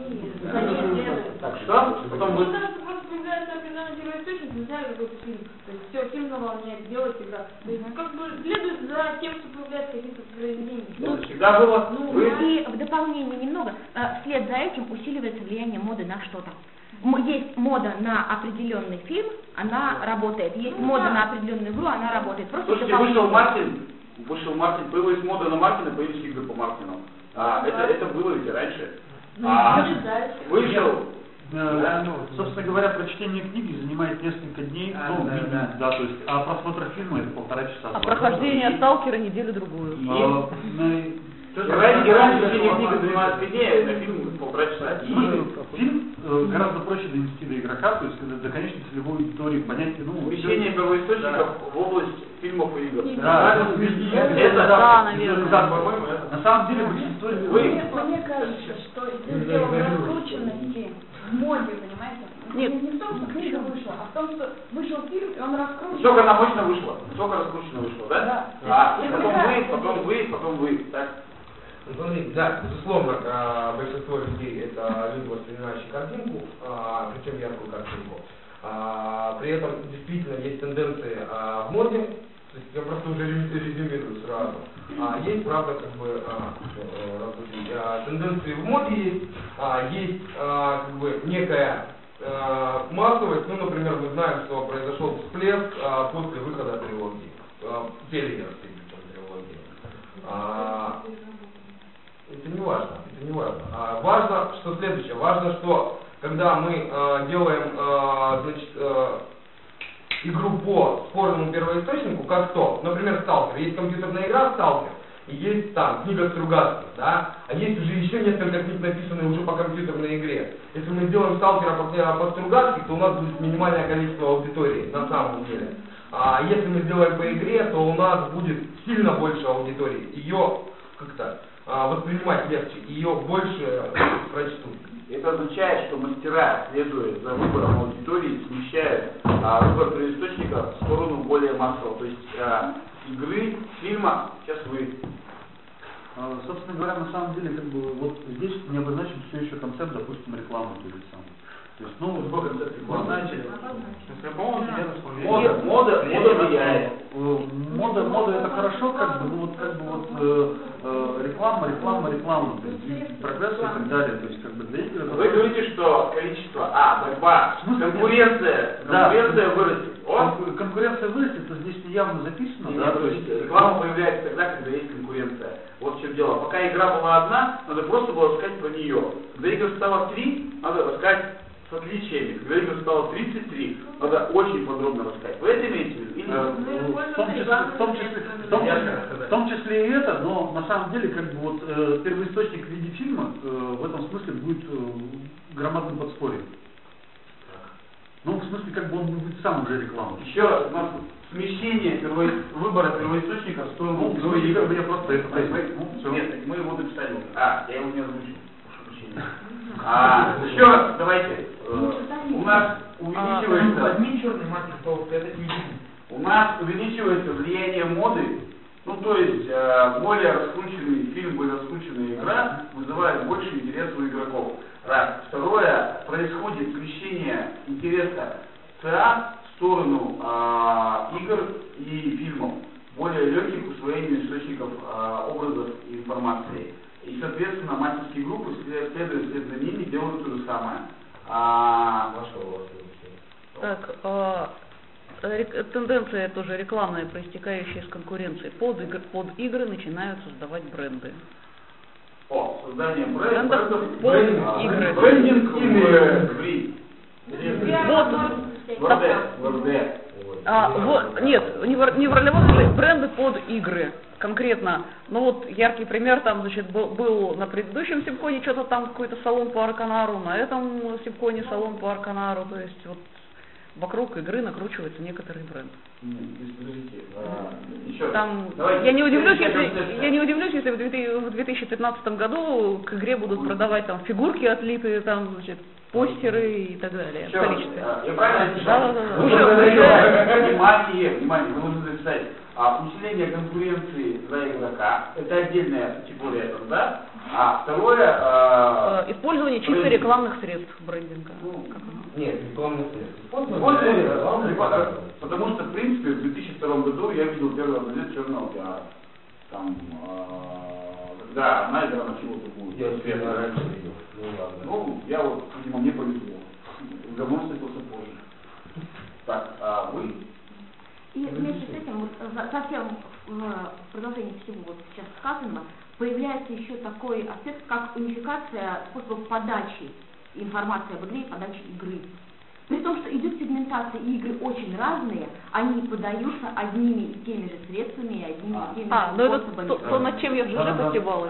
G: Так что? Потом вы...
I: Просто появляется определенный первоисточник, нельзя какой-то фильм. То есть все, фильм на волне, делать игра. То есть как бы следует за тем, что появляется какие-то произведения.
G: Ну, всегда было.
I: Ну,
G: Вы...
J: И в дополнение немного, э, вслед за этим усиливается влияние моды на что-то. М- Есть мода на определенный фильм, она работает. Есть мода на определенную игру, она работает. Просто
G: Слушайте,
J: дополнение.
G: вышел Мартин, вышел Мартин, появилась мода на Мартина, появились игры по Мартину. А, это, это было ведь раньше. А, вышел.
H: Да, ну, собственно говоря, прочтение книги занимает несколько дней,
B: А,
H: ну,
B: да,
H: минимум,
B: да.
H: да, то есть, а просмотр фильма это полтора часа.
F: А прохождение сталкера неделю-другую.
H: А, ну,
G: И раньше, и раньше чтение книги занималось длиннее, на фильм полтора часа.
H: в смысле, фильм э, гораздо проще донести до игрока, то есть, когда до конечной целевой аудитории понять, ну...
G: Смещение первоисточников в область фильмов и игр.
H: Да,
G: Это,
F: да, наверное.
H: Да, по-моему, это- на самом деле большинство...
G: Вы...
I: Мне кажется, что дело в раскрученности, в моде, понимаете?
F: Нет.
I: Не в том, что книга вышла, а в том, что вышел фильм, и он раскручен.
G: Сколько она мощно вышла, сколько раскручено вышло, да?
I: Да.
G: А,
I: Это
G: потом
I: игра.
G: вы, потом вы, потом вы, так?
A: Ну, смотри, да, безусловно, а, большинство людей это люди, воспринимающие картинку, а, причем яркую картинку. А, при этом действительно есть тенденции а, в моде, то есть я просто уже резюмирую сразу. А, есть, правда, как бы а, э, различные, а, тенденции в моде есть, а, есть а, как бы некая а, массовость, ну, например, мы знаем, что произошел всплеск а, после выхода трилогии, а, телеверсии трилогии. А, Это не важно, это не важно. А, важно, что следующее. Важно, что когда мы э, делаем э, значит, э, игру по спорному первоисточнику, как то, например, Сталкер. Есть компьютерная игра Сталкер, и есть там книга Стругацких, да, а есть уже еще несколько книг, написанных уже по компьютерной игре. Если мы сделаем Сталкера по, по Стругацких, то у нас будет минимальное количество аудитории, на самом деле. А если мы сделаем по игре, то у нас будет сильно больше аудитории. Ее как-то
K: а, воспринимать легче, и ее больше прочтут.
G: Это означает, что мастера, следуя за выбором аудитории, смещают а, выбор первоисточника в сторону более массового. То есть а, игры, фильма, сейчас вы.
H: А, собственно говоря, на самом деле, как бы вот здесь не обозначен все еще концепт, допустим, рекламы той же самой. То есть, ну,
G: какой концепт рекламы?
H: Знаете,
G: мода, мода, мода влияет.
H: Мода, мода это хорошо, как бы, ну вот как бы вот э, э, реклама, реклама, реклама, то есть и прогресс и так далее, то есть как бы для игр.
G: Вы говорите, что количество, а, борьба, конкуренция,
H: да,
G: конкуренция вырастет. О?
H: Конкуренция вырастет, это здесь неявно записано,
G: Нет,
H: да,
G: то есть реклама появляется тогда, когда есть конкуренция. Вот в чем дело. Пока игра была одна, надо просто было рассказать про нее. Когда игр стало три, надо рассказать с отличиями. Когда игр стало тридцать три, надо очень подробно рассказать. Вы это имеете в виду? Или...
H: В том числе, в том числе, в том числе, в том числе и это, но на самом деле как бы вот э, первоисточник в виде фильма э, в этом смысле будет э, громадным подспорьем. Ну, в смысле, как бы он будет сам уже рекламой.
G: Еще раз, у нас смещение перво... выбора первоисточника в сторону
H: ну, ну, игр, я просто это
G: ну, нет, мы его написали. А, я его не озвучил. А, еще раз, давайте. Э, у нас увеличивается...
C: Возьми черный маркер, пожалуйста, это не видно.
G: У нас увеличивается влияние моды. Ну, то есть, э, более раскрученный фильм, более раскрученная игра вызывает больше интереса у игроков. Раз. Второе, происходит смещение интереса ЦА в сторону э, игр и фильмов, более легких усвоений источников э, образов и информации. И, соответственно, мастерские группы, следуя вслед за ними, делают то же самое. А,
F: так, а, тенденция тоже рекламная, проистекающая из конкуренции. Под, игр, под игры начинают создавать бренды.
G: О, создание бренд, брендов,
F: под
G: брендинг,
F: игры.
G: Брендинг или
F: вот, а, в, нет, не в, не в ролевом, бренды под игры. Конкретно, ну вот яркий пример, там, значит, был, был на предыдущем Сибконе что-то там какой-то салон по Арканару, на этом Сибконе салон по Арканару, то есть вот вокруг игры накручивается некоторый бренд.
G: Нет, подождите, а, еще
F: там,
G: давайте,
F: я не удивлюсь, если я не удивлюсь, если в две тысячи пятнадцатом году к игре будут продавать там фигурки отлитые, там, значит, постеры и так далее.
G: Еще,
F: В количестве.
G: а, я правильно отвечаю?
F: Да, да, да.
G: Уже, уже, внимание, внимание, вы можете записать. А усиление конкуренции за игрока, это отдельная категория труда. А второе... А,
F: использование чисто брендинг. Рекламных средств брендинга.
G: Ну,
F: как
K: нет, рекламных средств.
G: Использование, да, потому что, в принципе, в две тысячи втором году я видел первый образец черного пиара. Там, а, когда одна игра начала такую...
K: Я успел раньше видел. Ну, ладно.
G: Ну, я вот, видимо, мне повезло. Говно встретился позже. Так, а вы...
J: И вместе с этим, вот, совсем в продолжении всего вот сейчас сказанного, появляется еще такой аспект, как унификация способов подачи информации об игре и подачи игры. При том, что идет сегментация, и игры очень разные, они подаются одними и теми же средствами, одними и теми
F: а,
J: же
F: ну
J: способами.
F: Это то, то, над чем я в ЖЖ постебалась.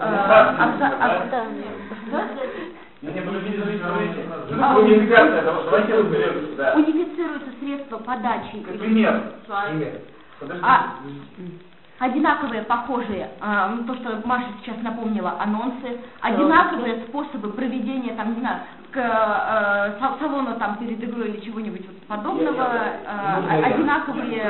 G: Не, не, подождите, подождите, подождите. Унификация, давайте разберемся, да.
J: Унифицируются средства подачи.
G: Пример. Пример.
J: А, одинаковые, похожие, а, то, что Маша сейчас напомнила, анонсы, одинаковые способы проведения, там, не знаю, к э, салону там перед игрой или чего-нибудь вот подобного, э, одинаковые,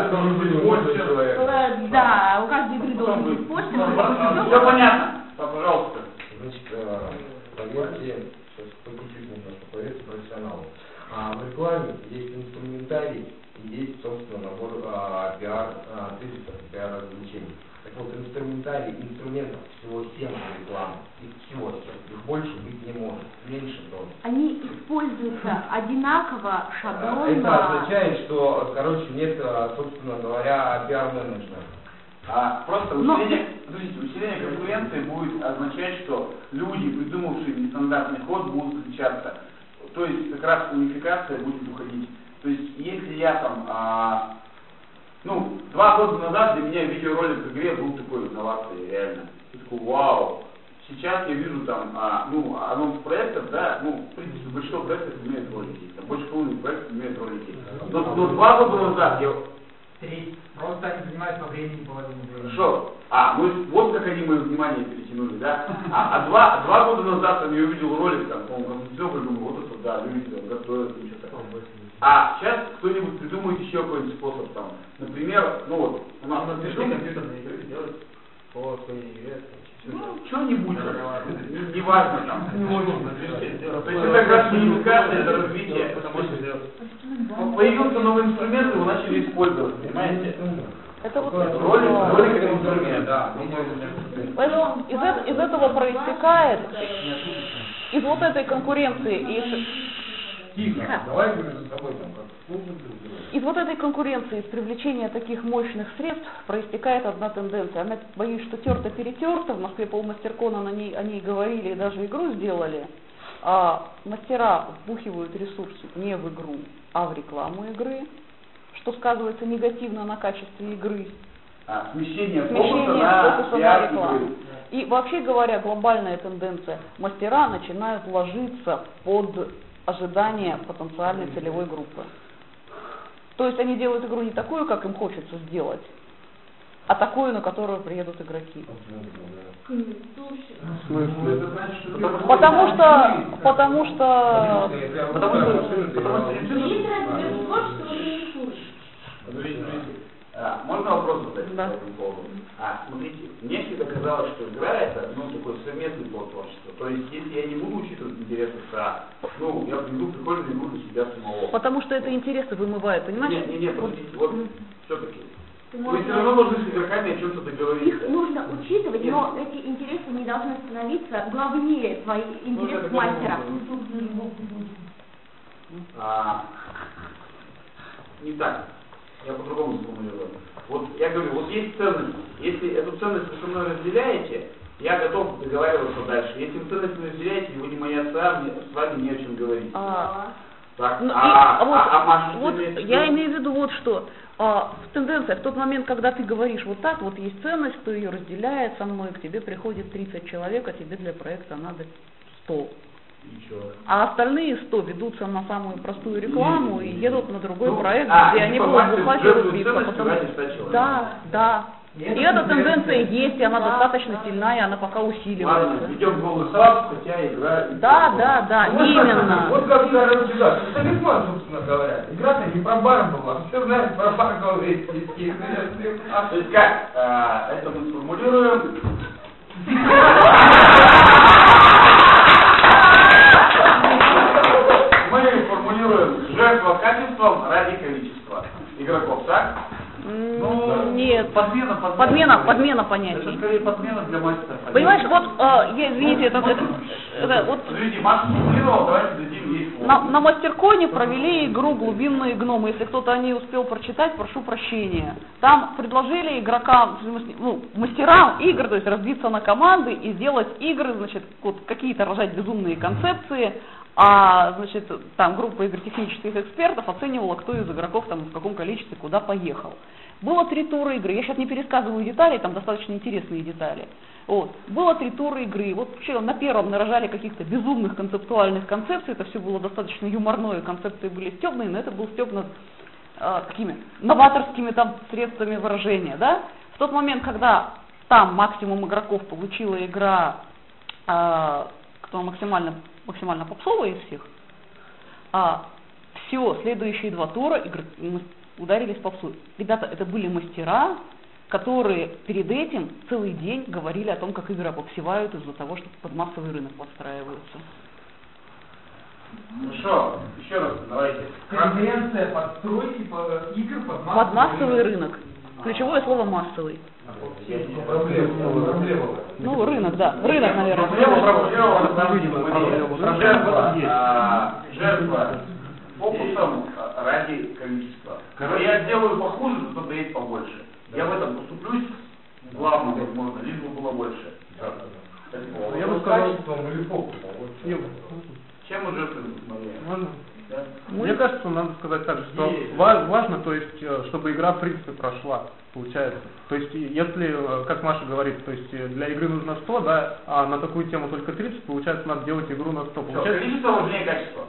J: э, да, у каждой игры должен быть постер.
G: Все понятно, пожалуйста.
K: Значит, поверьте, сейчас по чуть-чуть немножко, поверьте профессионалу. А в рекламе есть инструментарий и есть, собственно, набор а, пиар, а, тезисов, пиар-развлечений. Так вот, инструментарий, инструментов всего семь рекламы. Их всего семь. Их больше быть не может. Меньше тоже.
J: Они используются одинаково, шаблонно.
K: Это означает, что, короче, нет, собственно говоря, пиар-менеджмента.
G: А просто усиление, подождите, усиление конкуренции будет означать, что люди, придумавшие нестандартный ход, будут встречаться. То есть как раз унификация будет уходить. То есть если я там, а, ну, два года назад для меня видеоролик в игре был такой инновацией, реально. Я такой, вау. Сейчас я вижу там, а, ну, анонс проектов, да, ну, в принципе, большинство проектов имеет ролики. Там больше половины проектов имеет ролики. Но, но два года назад я...
C: треть. Просто они занимают по времени половину времени.
G: Хорошо. А, ну вот как они мое внимание перетянули, да? А, а два, два года назад там я увидел ролик, там, по-моему, думаю, вот это, да, люди там готовят, ничего такого. А сейчас кто-нибудь придумает еще какой-нибудь способ там. Например, ну вот, у нас на пришли компьютерные игры делают по своей игре. Ну, что-нибудь, не, не важно там. То есть это как раз коммуникация, это развитие. Появился новый инструмент, его начали использовать, понимаете?
F: Это вот
G: ролик, ролик это инструмент, да.
F: Поэтому из, это, из этого проистекает, из вот этой конкуренции, из,
K: Тихо, давай между собой там как
F: из вот этой конкуренции, из привлечения таких мощных средств проистекает одна тенденция. Она, боюсь, что терто-перетерто, в Москве полмастеркона на ней, о ней говорили и даже игру сделали. А мастера вбухивают ресурсы не в игру, а в рекламу игры, что сказывается негативно на качестве игры.
G: А, смещение,
F: смещение
G: фокуса на,
F: фокуса на рекламу. И вообще говоря, глобальная тенденция. Мастера начинают ложиться под ожидания потенциальной целевой группы. То есть они делают игру не такую, как им хочется сделать, а такую, на которую приедут игроки. Потому что, потому что, потому что, потому
G: что, а, можно вопрос задать
F: да.
G: по этому поводу? А, смотрите, мне всегда казалось, что игра это, ну, такой совместный плод творчества. То есть, если я не буду учитывать интересы СА, ну, я приду прикольную игру для себя самого.
F: Потому что это интересы вымывает, понимаешь?
G: Нет, нет, нет, подождите, вот, все-таки. Вы все равно должны с игроками о чем-то договориться.
J: Их нужно учитывать, нет. Но эти интересы не должны становиться главнее твоих интересов
G: ну,
J: мастера.
G: А, не так. Я по-другому сформулирую. Вот я говорю, вот есть ценность. Если эту ценность вы со мной разделяете, я готов договариваться дальше. Если вы ценность не разделяете, вы не мои отца, с вами не о чем говорить.
F: А,
G: так,
F: ну,
G: а,
F: и,
G: а,
F: вот,
G: а, а Маша,
F: вот я имею в виду вот что. А, тенденция, в тот момент, когда ты говоришь вот так, вот есть ценность, кто ее разделяет со мной, к тебе приходит тридцать человек, а тебе для проекта надо сто. А остальные сто ведутся на самую простую рекламу и едут на другой ну, проект, а, где они будут бухать и рубиться. Потому... Да, да. И эта тенденция есть, и она да, достаточно да. сильная, и она пока усиливается.
G: Ладно, ведем голый хаб, хотя игра...
F: Да, да, да,
K: вот
F: именно.
K: Вот как я рассуждаю. Это талисман, собственно говоря. Игра-то не про бар была, все знают про бар говорить.
G: То есть как? Это мы сформулируем... Мы формулируем жертва качеством ради количества игроков, так?
F: Ну, нет, подмена, подмена, подмена, подмена понятий.
H: Это скорее подмена для мастера.
F: Понимаешь, вот, э, я, извините, это, это, это вот...
G: Подождите, Маша сформулировала, давайте дадим ей слово.
F: На, на мастерконе провели игру «Глубинные гномы». Если кто-то о ней успел прочитать, прошу прощения. Там предложили игрокам, ну, мастерам игр, то есть разбиться на команды и сделать игры, значит, вот какие-то рожать безумные концепции. А, значит, там группа игротехнических экспертов оценивала, кто из игроков там в каком количестве куда поехал. Было три тура игры. Я сейчас не пересказываю детали, там достаточно интересные детали. Вот. Было три тура игры. Вот вообще на первом нарожали каких-то безумных концептуальных концепций. Это все было достаточно юморное, концепции были стебные, но это был стеб над э, такими новаторскими там средствами выражения. Да? В тот момент, когда там максимум игроков получила игра, э, кто максимально максимально попсовая из всех, а все, следующие два тура игры ударились в попсу. Ребята, это были мастера, которые перед этим целый день говорили о том, как игры попсевают из-за того, что под массовый рынок подстраиваются.
G: Хорошо, еще раз, давайте.
C: Конкуренция подстройки игр под массовый,
F: под массовый рынок. рынок. Ключевое слово массовый.
K: Проблема.
F: Ну, рынок, да. Рынок, наверное.
G: Проблема, жертва фокусом ради количества. Я сделаю похуже, кто приедет побольше. Я в этом поступлюсь, главное, возможно, лишь бы было больше.
K: Я бы сказал, или фокусом.
G: Чем мы жертвуем?
D: Можно? Да. Мне кажется, надо сказать так, что есть. важно, то есть, чтобы игра в принципе прошла, получается. То есть, если, как Маша говорит, то есть для игры нужно сто, да, а на такую тему только тридцать, получается, надо делать игру на сто. Получается...
G: Количество важнее качества.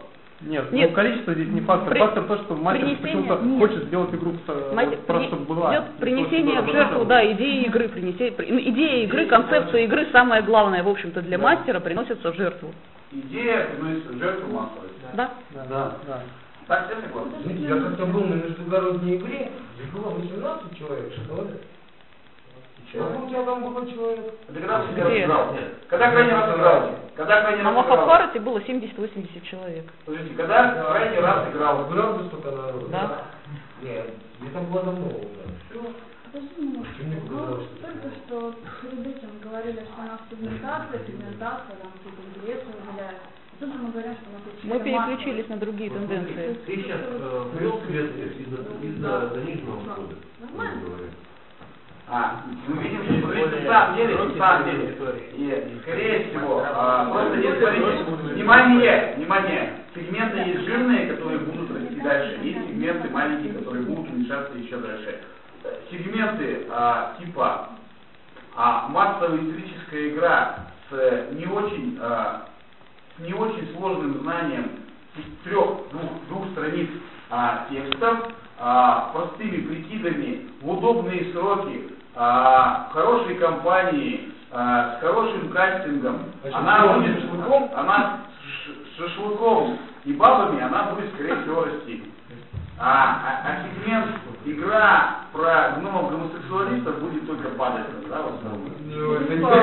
D: Нет,
F: Нет.
D: ну количество здесь не фактор.
F: При-
D: Фактор то, что мастер
F: принесение-
D: почему-то
F: нет.
D: хочет сделать игру с-
F: Мать-
D: вот, просто
F: при-
D: чтобы была.
F: идет принесение в жертву,
D: Чтобы
F: да, идеи игры, принесение, при- ну, идея игры, концепция игры, самое главное, в общем-то, для мастера приносится в жертву.
G: Идея приносится в жертву массовой.
F: Да?
D: Да.
K: Да.
D: Да.
G: Так, все согласны?
K: Знаете, я как-то был на междугородней игре, где было восемнадцать человек, что ли? Сколько у тебя там было человек?
G: Это когда ты
F: Где?
G: играл? Когда крайний раз играл? Когда крайний
F: На
G: раз играл?
F: Махабхарате было семьдесят-восемьдесят человек.
G: Подождите, когда крайний раз играл?
K: Правда столько народу?
F: Да.
K: Нет, мне там было давно уже. Все.
I: Подожди немножко.
K: Почему мне
I: Ну,
K: показалось, что
I: только что перед этим говорили, что у нас сегментация, пигментация, там какие-то интересы выделяют. Тут же мы говорим, что у нас есть
F: Мы
I: чисто
F: переключились на другие
I: массовые.
F: тенденции.
L: Ты сейчас э, привел следствие из-за из-за заниженного входа.
I: Нормально.
G: А, мы видим, что смотрите, на самом деле, на самом деле, и, скорее всего, а, просто не смотрите, внимание, внимание, сегменты есть жирные, которые будут расти дальше, есть сегменты маленькие, которые будут уменьшаться еще дальше. Сегменты а, типа а, массовая историческая игра с не очень, а, с не очень сложным знанием трех, двух, двух страниц а, текстов, а, простыми прикидами, в удобные сроки, а, в хорошей компании, а, с хорошим кастингом, она будет шашлыком, она с шашлыком и бабами, она будет, скорее всего, расти. А, а, а сегмент игра про гномов гомосексуалистов будет только падать, да, в основном.
K: Ну, это не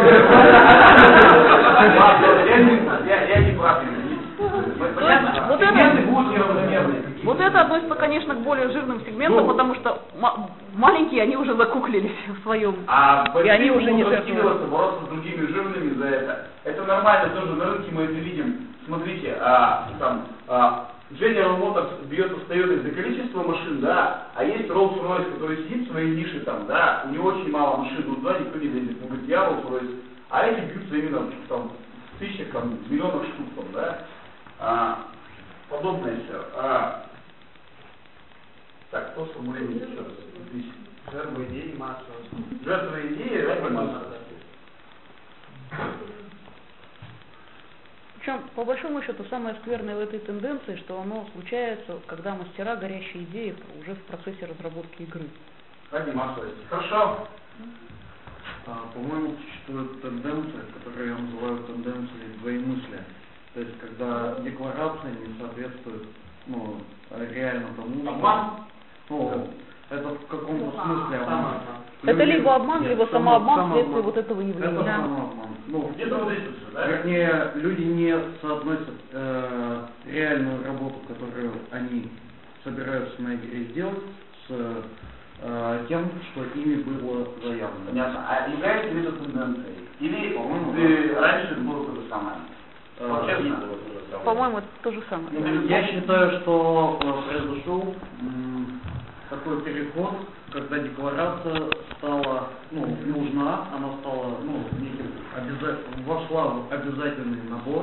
G: Я я не прав, понятно?
F: Вот
G: Сегменты
F: это-
G: будут неравномерные.
F: Вот это относится, конечно, к более жирным сегментам,
G: Ну.
F: потому что ма- маленькие, они уже закуклились в своем.
G: А
F: И они
G: большие
F: уже не
G: будут
F: жертвуют.
G: раскидываться, бороться с другими жирными за это. Это нормально, тоже на рынке мы это видим. Смотрите, а, там, а, General Motors бьется, встает из-за количества машин, да, а есть Rolls-Royce, который сидит в своей нише там, да, у него очень мало машин, ну туда никто не лезет, он говорит, я Rolls-Royce, а эти бьются именно там в тысячах, там, в миллионах штук, там, да, а, подобное все. А, так, прошлом времени еще раз.
D: Жертва идеи массовая.
G: Жертва идеи ради массы.
F: Причем, по большому счету, самое скверное в этой тенденции, что оно случается, когда мастера горящие идеи уже в процессе разработки игры.
G: Ради массовости. Хорошо.
H: А, по-моему, существует тенденция, которую я называю тенденцией двоемыслия. То есть, когда декларация не соответствует, ну, реально тому, что...
G: Обман?
H: Ну, это в каком-то смысле обман.
F: Это
H: Люди-
F: либо обман,
H: Нет,
F: либо
H: само-
F: самообман
H: самообман.
F: вследствие вот этого явления.
H: Это
F: Да.
H: самообман. Ну,
G: Где-то вот здесь вот всё, да?
H: вернее, люди не соотносят э, реальную работу, которую они собираются на игре сделать, с э, тем, что ими было заявлено.
G: Понятно. А является ли это тенденцией? Или,
H: По-моему,
G: ты, раньше было то же самое?
H: Э,
G: Вот честно, было то же самое.
F: По-моему, это то же самое.
H: Ну, Я считаю, что э, произошел м, такой переход, когда декларация стала ну, нужна, она стала ну, неким обязательным, вошла в обязательный набор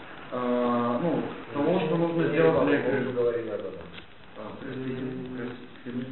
H: э, ну, того, что нужно сделать для игры.
K: Мы говорили об этом.
H: А, простите, простите.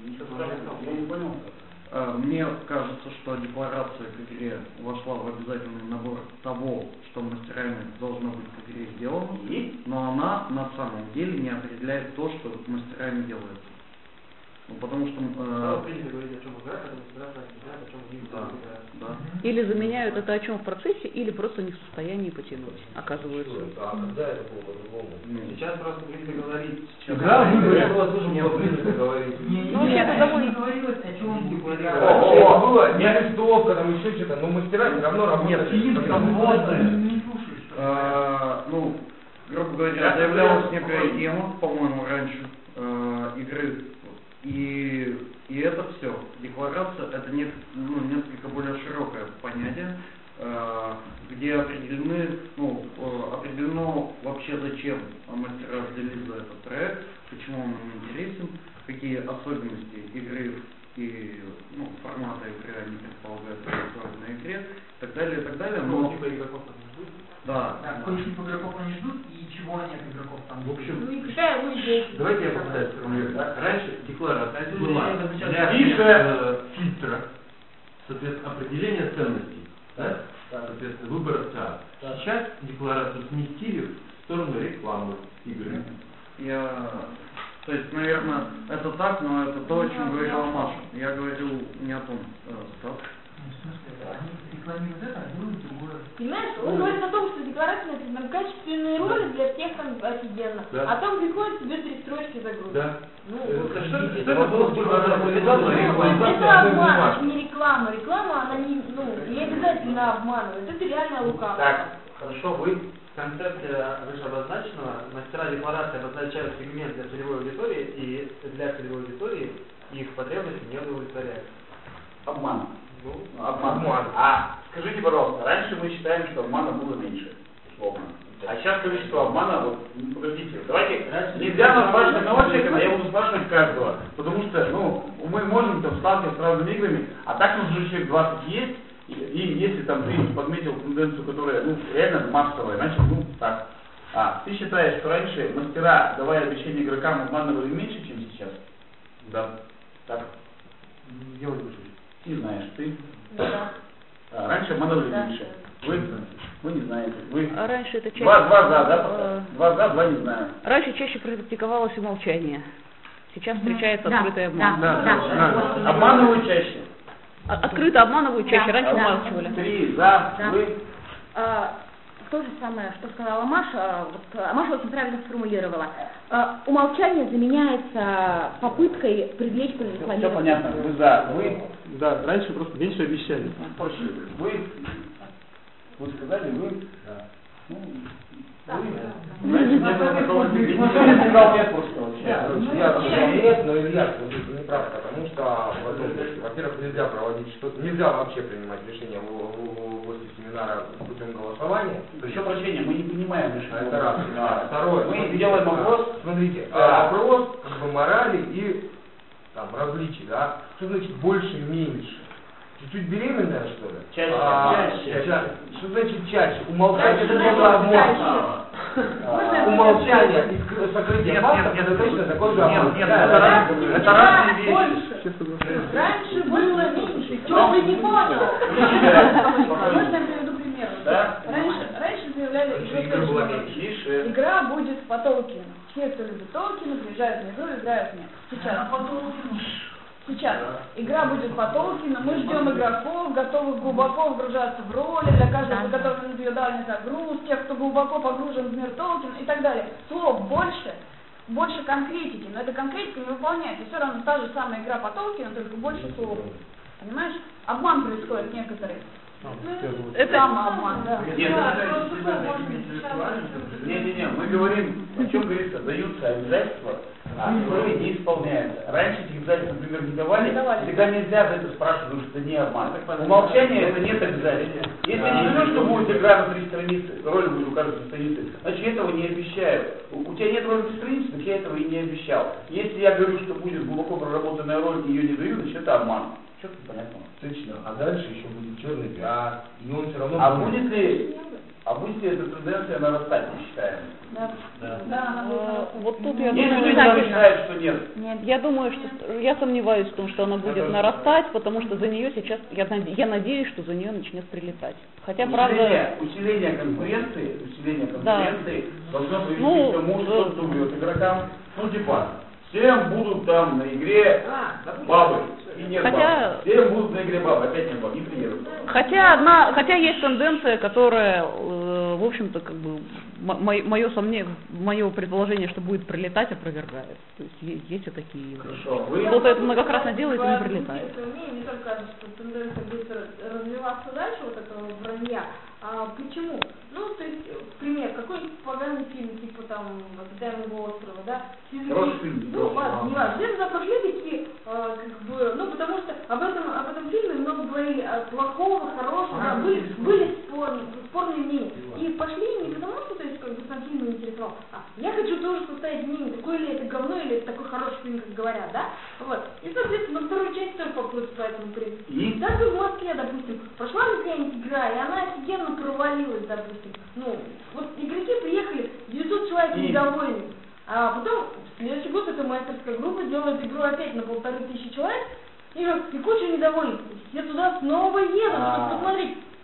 G: Я не понял.
H: Э, Мне кажется, что декларация к игре вошла в обязательный набор того, что мастерами должно быть к игре сделано,
G: И?
H: но она на самом деле не определяет то, что мастерами делается. Ну, потому что... э,
D: Принято говорить, о чем играть, а мастера знают, о чем они
H: да,
D: играют.
H: да.
F: Или заменяют это о чем в процессе, или просто не в состоянии потянуть, оказывается.
K: А когда это было по-другому?
D: Сейчас просто принято говорить.
K: Игра в игре.
D: Я
K: было тоже было принято говорить.
F: Ну, вообще, это довольно...
C: говорилось, о чем он будет играть.
K: Раньше было не листовка, там еще что-то, но мастера все равно работали.
H: Нет,
K: Там
C: Не слушаешь, что ли?
H: Э, ну, грубо говоря, заявлялась некая тема, по-моему, раньше э, игры, и, и это все. Декларация — это не, ну, несколько более широкое понятие, э, где определены, ну, э, определено вообще зачем мастера взялись за этот проект, почему он им интересен, какие особенности игры и ну, формата игры они предполагают в на игре, и так далее, и так далее.
D: Ну,
H: Но,
D: типа игроков там не будет.
H: да,
C: Да, какой тип игроков они ждут и чего они от игроков там
L: В общем,
I: Ну и какая вы здесь?
L: давайте я попытаюсь сформулировать. Да? Раньше декларация была для
G: Тише.
L: э, фильтра, соответственно, определения ценностей, да? Соответственно, выбора ЦА. Сейчас декларацию сместили сторону рекламы игры.
M: Я, то есть, наверное, это так, но это то, о чем говорила Маша. Я говорил не о том, так?
C: Они рекламируют это, а делают другое.
I: Понимаешь, он говорит о том, что декларация это там качественные роли для всех там офигенно.
L: Да.
I: А там приходит тебе три строчки загрузить.
L: Да.
I: Ну,
L: Это что это?
I: это обман, это не реклама. Реклама, она не, ну, не обязательно обманывает. Это реально лукавство.
A: Так, хорошо, вы.
N: В концепте вышеобозначенного мастера декларации обозначают сегмент для целевой аудитории, и для целевой аудитории их потребности не удовлетворяют.
A: Обман.
N: Ну,
A: обман. обман. А скажите, пожалуйста, раньше мы считаем, что обмана было меньше, условно. А сейчас количество обмана, вот, ну, подождите, давайте, нельзя назвать одного человека, а я буду спрашивать каждого. Потому что, ну, мы можем там сталкиваться с разными играми, а так у нас уже человек двадцать есть. И, и если там ты подметил тенденцию, которая, ну, реально массовая, значит, ну, так. А, ты считаешь, что раньше мастера, давая обещания игрокам, обманывали меньше, чем сейчас?
L: Да.
A: Так.
B: Я не слышу.
A: Ты знаешь, ты?
I: Да.
A: А, раньше обманывали
I: Да.
A: меньше. Вы? Вы не знаете. Вы?
F: А раньше это чаще...
A: Два, два за, да, пока? Два за, два не знаю.
F: Раньше чаще практиковалось умолчание. Сейчас встречается
J: Да,
F: открытый обман.
J: да, да, да.
A: Обманывают чаще.
F: Открыто обманывают чаще,
J: Да,
F: раньше
J: да.
F: умалчивали.
A: Три за,
J: Да.
A: вы?
J: А, то же самое, что сказала Маша, вот, а, Маша очень правильно сформулировала. А, умолчание заменяется попыткой привлечь к
A: Все
J: рекламированию.
A: понятно. Вы за, вы?
H: Да, раньше просто меньше обещали.
A: Проще. Вы? Вы сказали, вы?
L: Да.
A: Ну,
I: Да.
A: вы? Раньше не было такого. Никто не сказал нет просто вообще.
K: Я тоже нет, но Илья, вот это неправда, потому что, во-первых, нельзя проводить что-то, нельзя вообще принимать решения в, в, в области семинара путем голосования.
A: Еще прощения, мы не понимаем решения.
K: Это раз. А, второе.
A: Мы
K: смотрите,
A: делаем
K: а,
A: опрос.
K: Смотрите,
A: Да.
K: опрос как бы морали и там различий, да. Что значит больше-меньше? Чуть-чуть беременная, что ли?
A: Чаще,
K: А,
A: чаще.
K: ча- Что значит чаще? Умолчание
I: Чаще,
K: это
I: значит,
K: было обман.
I: чаще.
K: А, Умолчание и скры- сокрытие
M: Нет,
K: фактов
M: нет,
K: это
M: нет,
K: точно такой же
M: нет,
K: обман.
M: нет,
K: Да,
M: это
K: да,
M: раз-
K: да.
M: это разные вещи.
I: Больше. Раньше было меньше. Чего ты не понял? Можно я приведу пример?
A: Да?
I: Раньше, раньше заявляли,
L: Раньше игр было меньше.
A: Тише.
I: игра будет по Толкину. Все, кто любит Толкина, приезжают на игру, играют в нее. Сейчас. Сейчас. Игра будет по Толкину, мы ждем игроков, готовых глубоко вгружаться в роли, для каждого заготовлен индивидуальный загруз, тех, кто глубоко погружен в мир Толкина и так далее. Слов больше, больше конкретики, но эта конкретика не выполняется. Все равно та же самая игра по Толкину, только больше слов. Понимаешь? Обман происходит некоторые.
F: Это
I: самообман, да.
A: Нет, Не-не-не, мы говорим, о чем говорится, даются обязательства, а которые не исполняются. Раньше этих обязательств, например, не давали,
I: Не давали.
A: всегда нельзя за это спрашивать, потому что это не обман. Умолчание это нет обязательств. Если я не говорю, что будет игра на три страницы, роль будет у каждой страницы, значит я этого не обещаю. У, у тебя нет роли на странице, значит я этого и не обещал. Если я говорю, что будет глубоко проработанная роль, и ее не даю, значит это обман. Что-то понятно.
K: Точно. А дальше еще будет черный пиар, и он все равно...
A: А будет ли, а будет ли эта тенденция нарастать, мы считаем?
I: Да.
A: Да.
I: Да, она будет
F: Э, Вот тут я
A: Если
F: думаю,
A: люди
F: обязательно.
A: считают, что нет.
F: Нет, я думаю, что я сомневаюсь в том, что она будет нарастать, потому что за нее сейчас, я, наде- я надеюсь, что за нее начнет прилетать. Хотя, правда,
A: Усиление, усиление конкуренции, усиление конкуренции должно привести
F: Ну,
A: к тому,
F: э,
A: что кто врет игрокам. Ну типа, всем будут там на игре бабы. И нет
F: Хотя-
A: баб. Всем будут на игре бабы, опять нет баб, не приедут.
F: хотя одна, хотя есть тенденция, которая, э, в общем-то, как бы мое сомнение, мое предположение, что будет прилетать, опровергает. То есть е- есть и такие.
A: Хорошо, вы-
F: Кто-то это многократно делает и не прилетает.
I: Мне не только кажется, что тенденция будет развиваться дальше, вот этого вранья. А почему? Ну, то есть, пример, какой-нибудь поганый фильм, типа там «Обитаемого острова», да?
A: Хороший фильм.
I: Ну, ладно, не важно. Все на прошлые такие, а, как бы, ну, потому что об этом, об этом фильме много говорили, а, плохого, хорошего, да, были, были спорные, спорные мнения. И пошли не потому, что, то есть, как бы, сам фильм не интересовал, а я хочу тоже составить мнение, такое ли это говно, или это такой хороший фильм, как говорят, да? Вот. И, соответственно, на вторую часть тоже попытаться по этому принципу.
A: И?
I: Даже в Москве, допустим, прошла какая-нибудь игра, и она офигенно провалилась, допустим. Ну, вот игроки приехали, девятьсот человек
A: И?
I: недовольны. А потом, в следующий год эта мастерская группа делает игру опять на полторы тысячи человек, и, и куча недовольных. Все туда снова едут,
A: А.
I: чтобы посмотреть,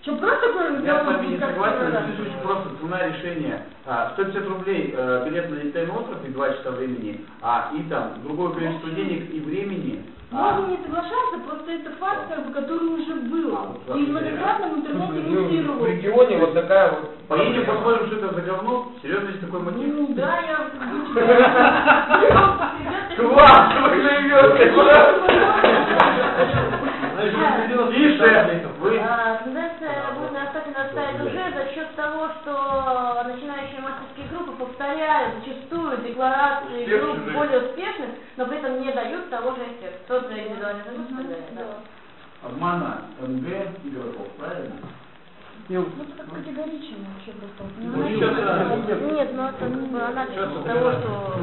I: Что, просто такой
G: Я с вами не
I: как
G: согласен,
I: да.
G: здесь очень просто цена решения. А, сто пятьдесят рублей э, билет на Тайный остров и два часа времени, а и там другое количество денег и времени.
I: Можно не соглашаться, просто это факт, как бы, который уже был. И многократно в интернете мутировал.
K: В регионе вот такая вот...
G: Поедем, посмотрим, что это за говно. Серьезно, есть такой мотив?
I: Ну да, я...
G: Класс, вы живете! Тише! Вы...
J: Тенденция можно остаться оставить уже за счет того, что начинающие мастерские группы повторяют зачастую декларации групп более успешных, но при этом не дают того же эффекта. Тот же индивидуальный загруз и так далее. Да.
G: Обмана МГ игроков, правильно?
I: Ну это как категорично вообще просто.
J: Ну, нет, но это анализ того, что...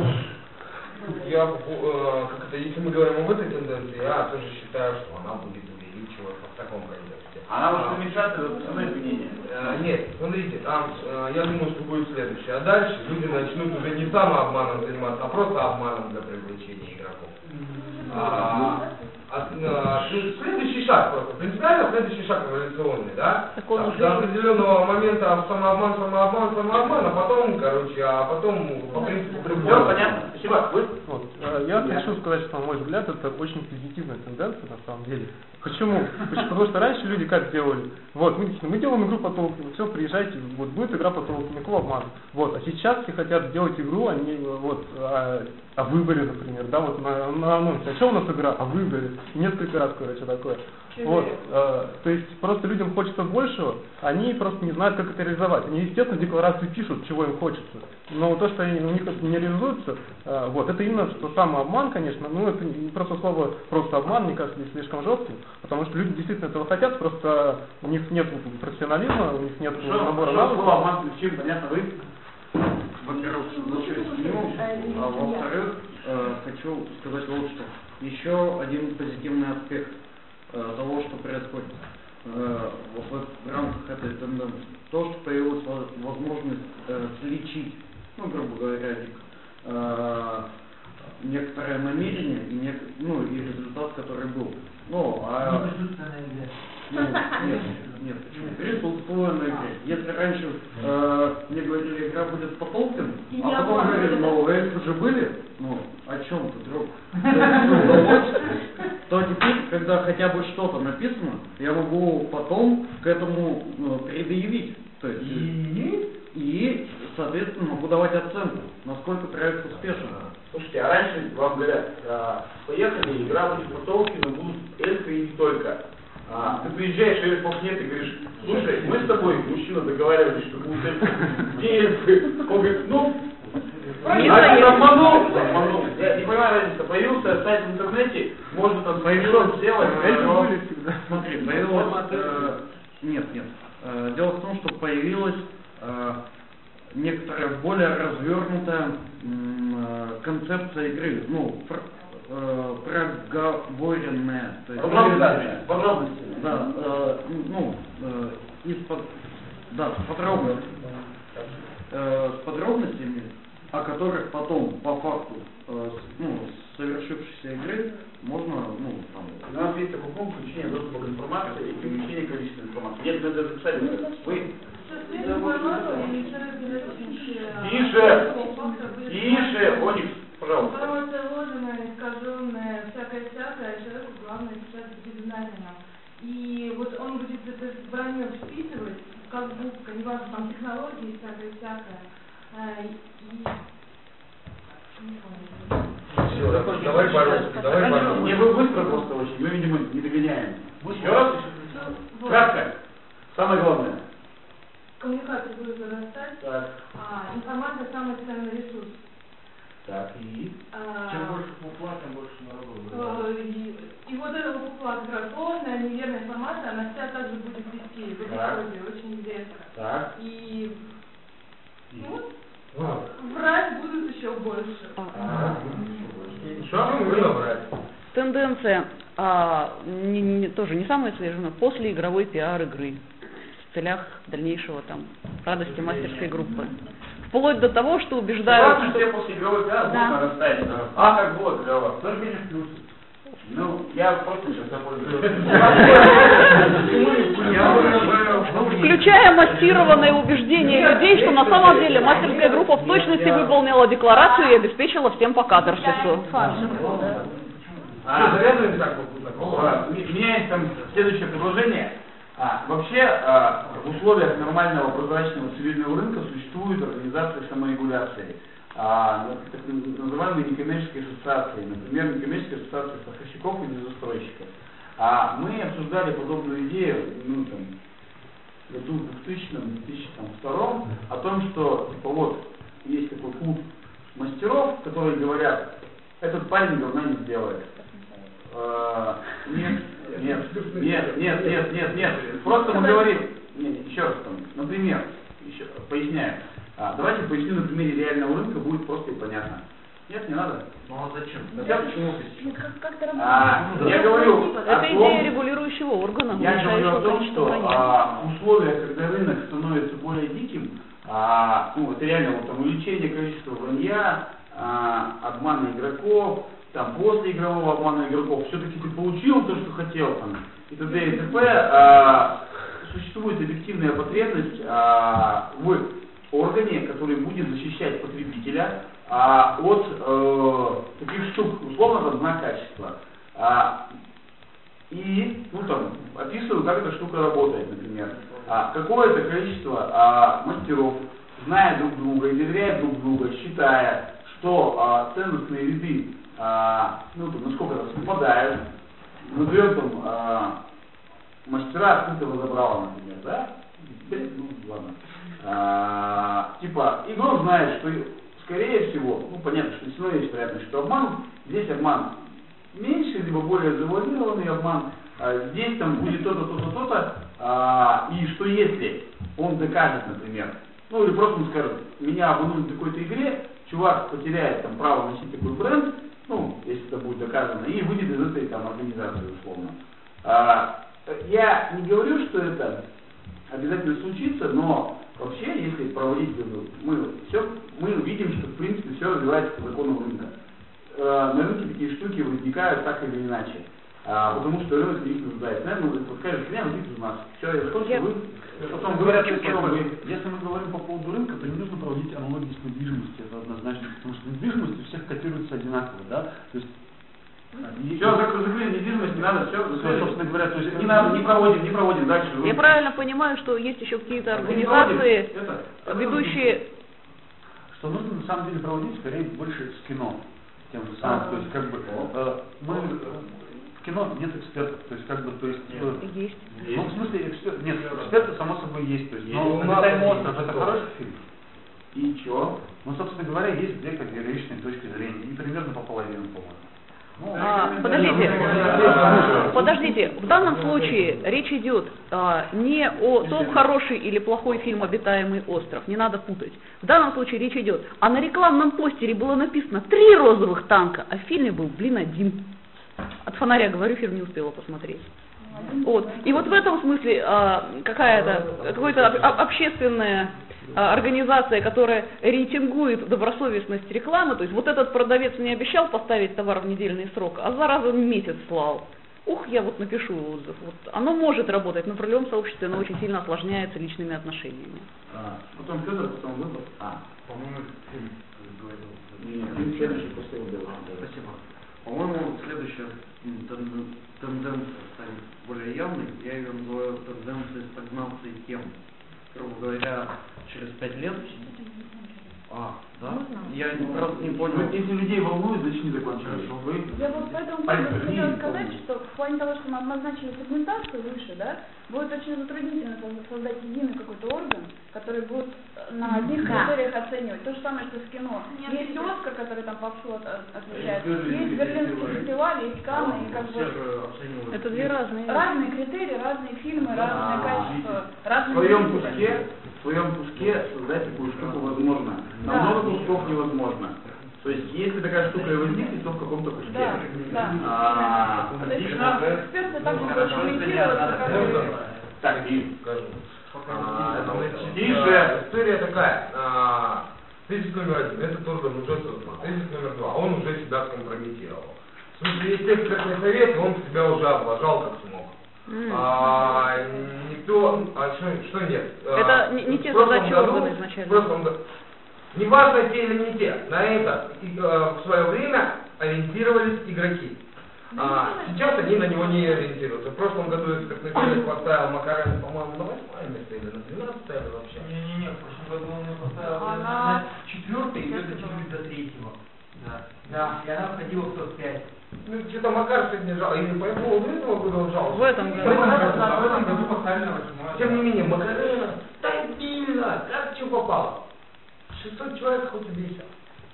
K: Я, э, как это, если мы говорим об этой тенденции, я тоже считаю, что она будет увеличиваться в таком контексте.
G: Она может уменьшаться до цены изменения?
K: Э, нет, смотрите, там, э, я думаю, что будет следующее. А дальше люди начнут уже не самообманом заниматься, а просто обманом для привлечения игроков. А, а, а, следующий шаг просто, принципиально следующий шаг эволюционный, да? Там, до определенного момента самообман, самообман, самообман, а потом, короче, а потом по принципу
G: все понятно. Спасибо. Вы?
D: Вот. Я хочу сказать, что, на мой взгляд, это очень позитивная тенденция на самом деле. Почему? Потому что раньше люди как делали? Вот, мы, мы делаем игру по Толкину, все, приезжайте, вот будет игра по Толкину, никакого обмана. Вот, а сейчас все хотят сделать игру, они вот о, о выборе, например, да, вот на, на анонсе. А что у нас игра? О выборе. Несколько раз, короче, такое. Вот, э, то есть просто людям хочется большего, они просто не знают, как это реализовать. Они, естественно, в декларации пишут, чего им хочется. Но то, что они, у них это не реализуется, э, вот, это именно что самообман, конечно, но это не просто слово просто обман, мне кажется, здесь слишком жестким, потому что люди действительно этого хотят, просто у них нет профессионализма, у них нет
G: Что,
D: набора
G: что
D: навыков.
G: слово обман включим, понятно, вы?
M: Во-первых, ну, а во-вторых, э, хочу сказать вот что. Еще один позитивный аспект э, того, что происходит э, в, в рамках этой тенденции. То, что появилась возможность э, сличить, ну, грубо говоря, э, некоторое намерение и, нек, ну, и результат, который был. Ну, а... Ну, нет, нет, почему? Присутствую на игре. Если раньше э, мне говорили, игра будет по Толкину, а потом говорили, ну, эльфы уже были, ну, о чем ты, друг? То теперь, когда хотя бы что-то написано, я могу потом к этому ну, предъявить. То есть, и, и, соответственно, могу давать оценку, насколько проект успешен.
G: Слушайте, а раньше вам говорят, а, поехали, игра будет по Толкину, будут эльфы и не только. А, ты приезжаешь, эльфов нет, и говоришь, слушай, мы с тобой, мужчина, договаривались, что будут эльфы. Где эльфы? Он говорит, ну, а ты обманул? Обманул. Я не понимаю разницы. Появился сайт в интернете, можно там скриншот сделать.
M: Эльфы были всегда. Смотри, появилось... Э, нет, нет. Э, дело в том, что появилась э, некоторая более развернутая э, концепция игры. Ну, пр, э, проговоренная. То есть,
G: подробности. Подробности.
M: Да, э, ну, э, из-под... Да, с подробностями. Э, с подробностями, о которых потом, по факту, э, ну, совершившейся игры, можно, ну, там...
G: У нас есть такой пункт включения доступа к информации и увеличения количества информации. Если это записали, вы... Тише! Тише! Оникс, пожалуйста.
I: Информация ложная, искаженная, всякое-всякое, человеку главное сейчас быть внимательным. И вот он будет это вранье впитывать, как губка, неважно, там технологии, всякое-всякое. И...
K: Все, давай бороться, давай бороться.
G: Не, вы быстро просто очень, мы, видимо, не догоняем. Еще раз, кратко, самое главное.
I: Коммуникация будет зарастать, а информация самый ценный ресурс.
G: Так, и?
I: А,
N: Чем больше пупла, тем больше народу.
I: И, и вот эта пупла, как раз сложная, неверная информация, она вся также будет вести в эпизоде, очень резко.
G: Так.
I: И,
G: и?
I: Ну, а. врать будут еще больше.
G: А,
K: что мы будем врать?
F: Тенденция а, не, не, тоже не самая свежая, но после игровой пиар игры в целях дальнейшего там радости мастерской группы. Вплоть до того, что убеждают...
G: Что все после игровой пиар
F: да.
G: будут нарастать. А как будет для вас? Только не плюс. Ну, я просто сейчас запользуюсь.
M: Я бы
F: замассированное убеждение людей, что на самом деле мастерская группа в точности выполнила декларацию и обеспечила всем по катарсису.
G: А, завязываем так, а, у меня есть там следующее предложение. А, вообще, а, в условиях нормального прозрачного цивильного рынка существуют организации саморегуляции, а, так называемые некоммерческие ассоциации, например, некоммерческая ассоциация страховщиков или застройщиков. А мы обсуждали подобную идею, ну, там, в двухтысячном — две тысячи втором, о том, что, типа, вот, есть такой клуб мастеров, которые говорят, этот парень говна не сделает. Uh, нет, нет, нет, нет, нет, нет, нет. Просто мы говорим, нет, еще раз там, например, еще поясняю. А, давайте поясню на примере реального рынка, будет просто и понятно. Нет, не надо?
L: Ну а зачем?
G: Я почему?
F: А,
G: я говорю,
F: это том, идея регулирующего органа.
G: Я говорю о том, что а, условия, когда рынок становится более диким, а, ну, это реально вот, там, увеличение количества вранья, а, обмана игроков, там, после игрового обмана игроков, все-таки ты получил то, что хотел, там, и т.д. и т.п. А, существует объективная потребность а, в органе, который будет защищать потребителя а, от э, таких штук, условно, там, знак качества. А, и, ну, там, описываю, как эта штука работает, например. А, какое-то количество а, мастеров, зная друг друга и доверяя друг друга, считая, что а, ценностные ряды А, ну, там, насколько раз выпадают, назовем там а, мастера открытого забрала, например, да? Ну, ладно. А, типа, игрок знает, что, скорее всего, ну, понятно, что все равно есть вероятность, что обман, здесь обман меньше, либо более завуалированный обман, а, здесь там будет то-то, то-то, то-то, а, и что если он докажет, например, ну, или просто он скажет, меня обманули в такой-то игре, чувак потеряет там право носить такой бренд, ну, если это будет доказано, и выйдет из этой там организации условно. А, я не говорю, что это обязательно случится, но вообще, если проводить, мы, все, мы видим, что в принципе все развивается по закону рынка. А, на рынке такие штуки возникают так или иначе, а, потому что рынок не нуждается. Наверное, вот скажешь, хрен выйдет из нас. Все, я что, вы, потом говорят, что вы.
H: Если мы говорим по поводу рынка, то не нужно проводить аналогии с недвижимостью, это однозначно, потому что недвижимость у всех котируется одинаково, да, то есть
G: и все, закрыли недвижимость, не надо, все,
H: все, собственно говоря, то есть
G: не надо, не проводим, не проводим дальше.
F: Я правильно понимаю, что есть еще какие-то организации, это, это ведущие...
H: Что нужно на самом деле проводить, скорее, больше с кино, тем же самым, то есть как бы э, мы... В кино нет экспертов, то есть как бы, то есть, э,
F: есть.
H: Ну, в смысле, эксперт, нет, эксперты само собой есть, то есть, есть. Но «Обитаемый остров» это хороший фильм.
G: И чё?
H: Ну, собственно говоря, есть две различные точки зрения, и примерно по половинам, по-моему. Ну,
F: а, подождите, подождите, в данном случае речь идет а, не о том, хороший или плохой фильм «Обитаемый остров», не надо путать. В данном случае речь идет, а на рекламном постере было написано три розовых танка, а в фильме был, блин, один. От фонаря, говорю, фильм не успела посмотреть. Вот. И вот в этом смысле а, какая-то, какая-то общественная а, организация, которая рейтингует добросовестность рекламы, то есть вот этот продавец не обещал поставить товар в недельный срок, а зараза месяц слал. Ух, я вот напишу отзыв. Вот. Оно может работать, но в ролевом сообществе оно очень сильно осложняется личными отношениями.
G: А, потом Федор, потом выбор. А,
L: по-моему, фильм говорил.
G: Нет, фильм следующий после выбора.
M: Спасибо. По-моему, следующая тенденция станет более явной. Я ее называю тенденцией стагнации тем. Грубо говоря, через пять лет... А, да? Я просто не понял.
G: Вы, если людей волнует, значит не закончили. Вы...
I: Я вот поэтому хотела сказать, что в плане того, что мы обозначили сегментацию выше, да, будет очень затруднительно создать единый какой-то орган, который будет на одних критериях оценивать. То же самое, что в кино. Есть Оскар, который там попсу отвечает, есть Берлинский фестиваль, есть Канны, и как бы...
F: Это две разные.
I: Разные критерии, разные фильмы, разные качества, разные...
G: В своем куске, в своем куске создать такую штуку возможно. На
I: Да.
G: много кусков невозможно. То есть, если такая штука и возникнет, то в каком-то куске.
I: Да, да.
G: А,
I: То есть,
G: отлично.
I: эксперты так же будут комментироваться, как и...
G: Так, и
K: скажу.
G: А,
K: Тише. История такая. А, тезис номер один. Этот орган уже создан. Тезис номер два. Он уже себя скомпрометировал. В смысле, есть экспертный совет, и он себя уже облажал как смог. А, никто что, а что, что нет?
F: Это
K: а,
F: не, не те
K: в прошлом
F: задачи
K: году,
F: органа
K: в
F: изначально.
K: прошлом году, неважно те или не те, на это и, э, в свое время ориентировались игроки. А, сейчас они на него не ориентируются. В прошлом году экспертный совет поставил Макарена, по-моему, на восьмое место или на двенадцатое или вообще.
C: Не-не-не, в прошлом году он ее поставил на четвертое и где-то чуть до третьего. Да. Да, и она входила в топ пять.
K: Ну, что-то Макар сегодня жал, или по этому этого года он жал.
F: В этом году.
K: В этом году,
C: да, в этом году поставили на восьмое.
K: Тем не менее, Макарена стабильно, как что попало. шестьсот человек хоть убейся.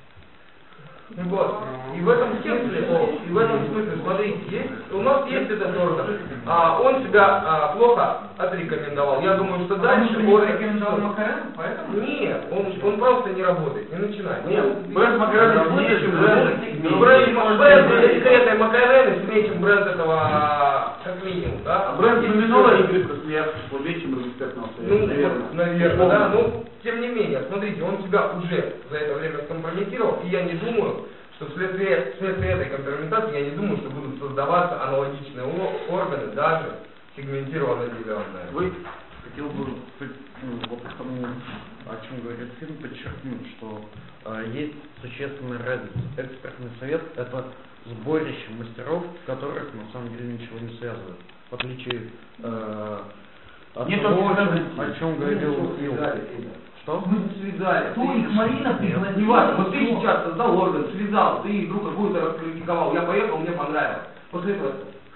K: Вот. И в этом смысле, и в этом смысле, смотрите, есть, у нас есть этот орган. А, он себя а, плохо отрекомендовал. Я думаю, что дальше он
C: рекомендовал Макарена, поэтому?
K: Нет, он, он просто не работает, не начинает.
A: Нет, бренд Макарена сильнее, чем бренд.
K: Бренд секретной Макарены сильнее, чем бренд этого, как минимум, да?
A: Бренд Люминола игры просто ярче, слабее, чем экспертного совета.
K: Ну,
A: наверное.
K: наверное, да. Ну, тем не менее, смотрите, он себя уже за это время скомпрометировал, и я не думаю, что вследствие, вследствие этой компрометации, я не думаю, что будут создаваться аналогичные органы, даже сегментированно деленные.
M: Вы хотел бы вот тому, о чем говорит сын, подчеркнуть, что э, есть существенная разница. Экспертный совет — это сборище мастеров, которых на самом деле ничего не связывает. В отличие э, от
A: Нет,
M: того,
A: он
M: о чем говорил Ил. Что?
A: Мы связали.
C: Кто их Марина пригласила?
A: Не важно, вот ты сейчас создал орган, связал, ты игру какую-то раскритиковал, я поехал, мне понравилось. После этого...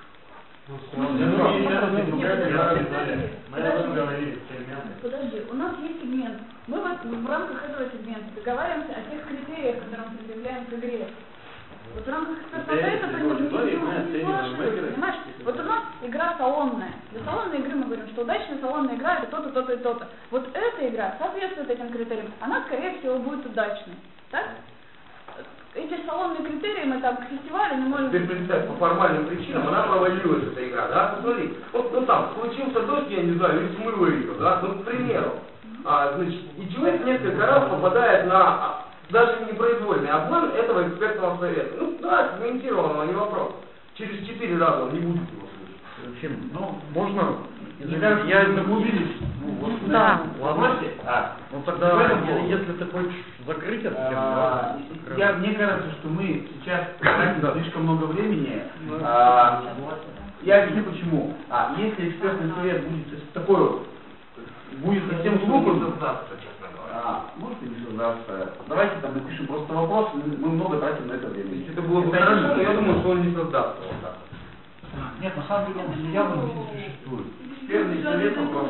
I: Подожди, у нас есть сегмент. Мы в, в рамках этого сегмента договариваемся о тех критериях, которые мы предъявляем к игре. Вот в рамках экспертного совета ты не понимаешь? Вот у нас игра салонная. Для салонной игры мы говорим, что удачная салонная игра это то-то, то-то и то-то. Вот эта игра соответствует этим критериям. Она, скорее всего, будет удачной. Так? Эти салонные критерии мы там к фестивалю не можем...
A: Теперь представь, по формальным причинам она провалилась, эта игра, да? Посмотри, вот ну, там случился дождь, я не знаю, или смыло ее, да? Ну, к примеру. А, значит, и человек несколько раз попадает на даже непроизвольный обман этого экспертного совета. Ну, да, комментировано, не вопрос. Через четыре раза он не будет его слушать.
M: Ну, можно...
A: Мне кажется, я заблудились.
M: Ну, вот,
F: да.
M: Ладно? А, ну тогда, если, если ты хочешь закрыть эту тему,
A: а,
M: да,
A: я, мне кажется, что мы сейчас тратим слишком много времени. А, я объясню почему. А, если экспертный совет будет такой вот, будет совсем глупым, а, может и не создастся. Давайте там напишем просто вопрос, мы, мы много тратим на это время. Если это было бы хорошо, то я думаю, что он не создастся вот так.
H: Нет, на самом деле он явно не существует.
A: Экспертный совет вопрос.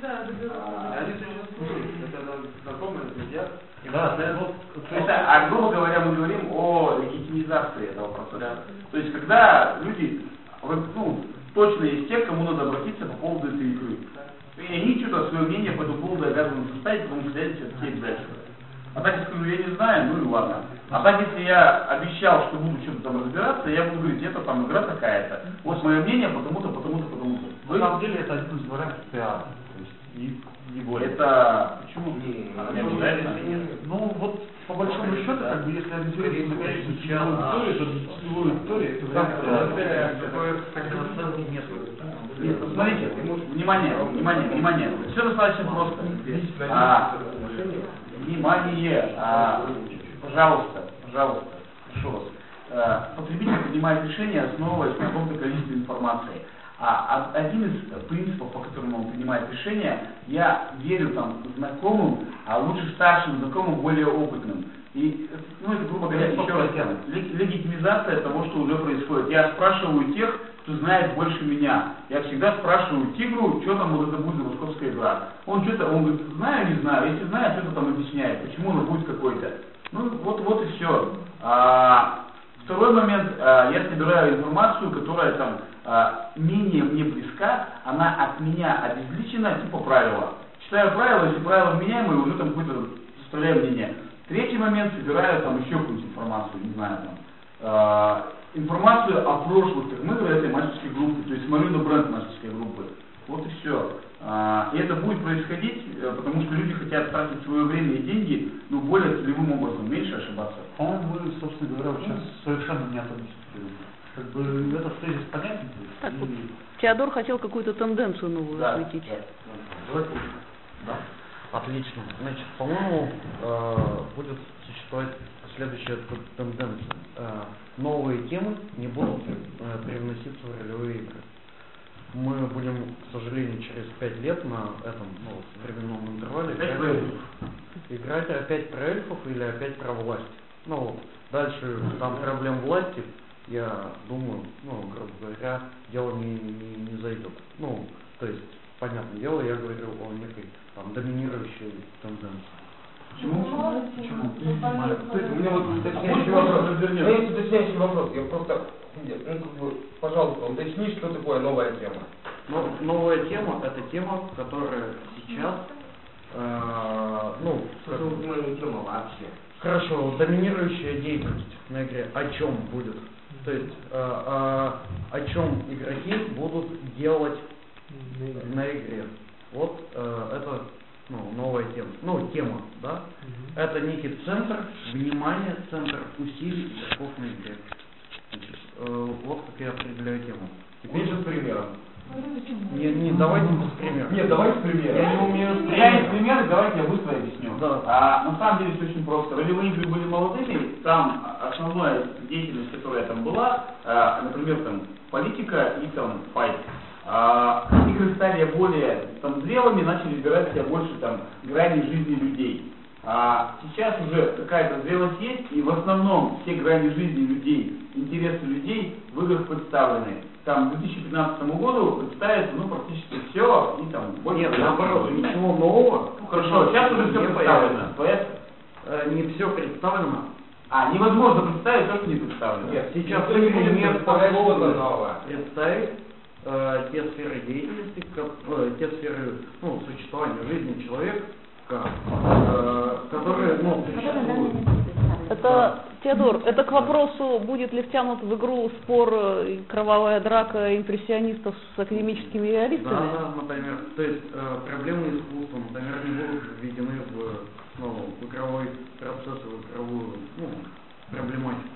D: Это знакомые, друзья.
H: Да, да, вот,
A: Это, а грубо говоря, мы говорим о легитимизации этого процесса. То есть, когда люди, ну, точно есть те, к кому надо обратиться по поводу этой игры. И они что-то свое мнение по этому поводу обязаны составить, потому что я все-таки дальше. А так, если скажу, я не знаю, ну и ладно. А так, если я обещал, что буду что-то там разбираться, я буду говорить, это там игра такая-то. Вот мое мнение, потому-то, потому-то, потому-то.
H: На самом деле это один из вариантов пиара. То есть не, не более.
A: Это почему? Не, не обязательно.
H: Ну вот по большому счету, как бы если ориентироваться на конечную целевую аудиторию, то целевую аудиторию это вариант пиара.
A: Смотрите, внимание, внимание, внимание. Все достаточно просто. А, внимание, а, пожалуйста, пожалуйста, прошу вас. А, потребитель принимает решение, основываясь на каком-то количестве информации. А один из принципов, по которому он принимает решение, я верю там знакомым, а лучше старшим знакомым, более опытным. И, ну, это, грубо говоря, еще раз, легитимизация того, что уже происходит. Я спрашиваю тех, кто знает больше меня. Я всегда спрашиваю Тигру, что там вот это будет за московская игра. Он что-то, он говорит, знаю, не знаю, если знаю, что-то там объясняет, почему оно будет какой-то. Ну, вот, вот и все. А, второй момент, а, я собираю информацию, которая там а, менее мне близка, она от меня обезличена, типа правила. Читаю правила, если правила вменяемые, уже там какое-то составляю мнение. Третий момент, собираю там еще какую-нибудь информацию, не знаю, там, э, информацию о прошлых турнирах этой мастерской группы, то есть смотрю на бренд мастерской группы. Вот и все. Э, и это будет происходить, э, потому что люди хотят тратить свое время и деньги, но более целевым образом, меньше ошибаться.
H: По-моему, вы, собственно говоря, вот сейчас совершенно не о том diskutiруете. Как бы этот тезис понятен.
F: Так, вот, Теодор хотел какую-то тенденцию новую
A: да,
F: осветить.
A: Да, да.
M: Да. Отлично. Значит, по-моему, э, будет существовать следующая тенденция. Э, новые темы не будут э, привноситься в ролевые игры. Мы будем, к сожалению, через пять лет на этом ну, временном интервале играть, играть опять про эльфов или опять про власть. Ну, дальше там проблем власти, я думаю, ну, грубо говоря, дело не, не, не зайдет. Ну, то есть, понятное дело, я говорю о некой там доминирующей тенденции.
K: Почему? Почему? То есть у меня вот уточняющий вопрос. У меня есть уточняющий вопрос. Я просто, ну, как бы, пожалуйста, уточни, что такое новая тема.
M: Но, новая тема — это тема, которая сейчас, э, ну,
K: что такое тема вообще?
M: Хорошо, доминирующая деятельность на игре. О чем будет? То есть, э, э, о чем игроки будут делать на игре. Вот э, это ну, новая тема. Ну, тема, да? Угу. Это некий центр внимания, центр усилий игроков на игре. Значит, э, вот как я определяю тему.
K: Теперь же с примером.
M: Не, не, давайте без примера.
K: Нет, давайте с примером.
M: Я не умею с
A: примером. Я есть примеры, давайте я быстро объясню.
M: Да.
A: А, на самом деле все очень просто. Ролевые игры были молодыми, там основная деятельность, которая там была, а, например, там политика и там файт. А, игры стали более там зрелыми, начали выбирать себя больше там граней жизни людей. А сейчас уже какая-то зрелость есть, и в основном все грани жизни людей, интересы людей в играх представлены. Там к две тысячи пятнадцатому году представится ну практически все и там больше.
M: Нет, наоборот, ничего нового.
A: Ну, хорошо, сейчас уже все представлено. Поэтому
M: э, не все представлено.
A: А, невозможно представить то, что не представлено.
M: Нет, сейчас мы не способны представить э, те сферы деятельности, как, э, те сферы ну, существования жизни человека, как, э, которые ну, существуют.
F: Это, Теодор, это к вопросу, будет ли втянут в игру спор э, кровавая драка импрессионистов с академическими реалистами?
M: Да, да, например. То есть э, проблемы искусства, например, не будут введены в, ну, в игровой процесс, в игровую ну, проблематику.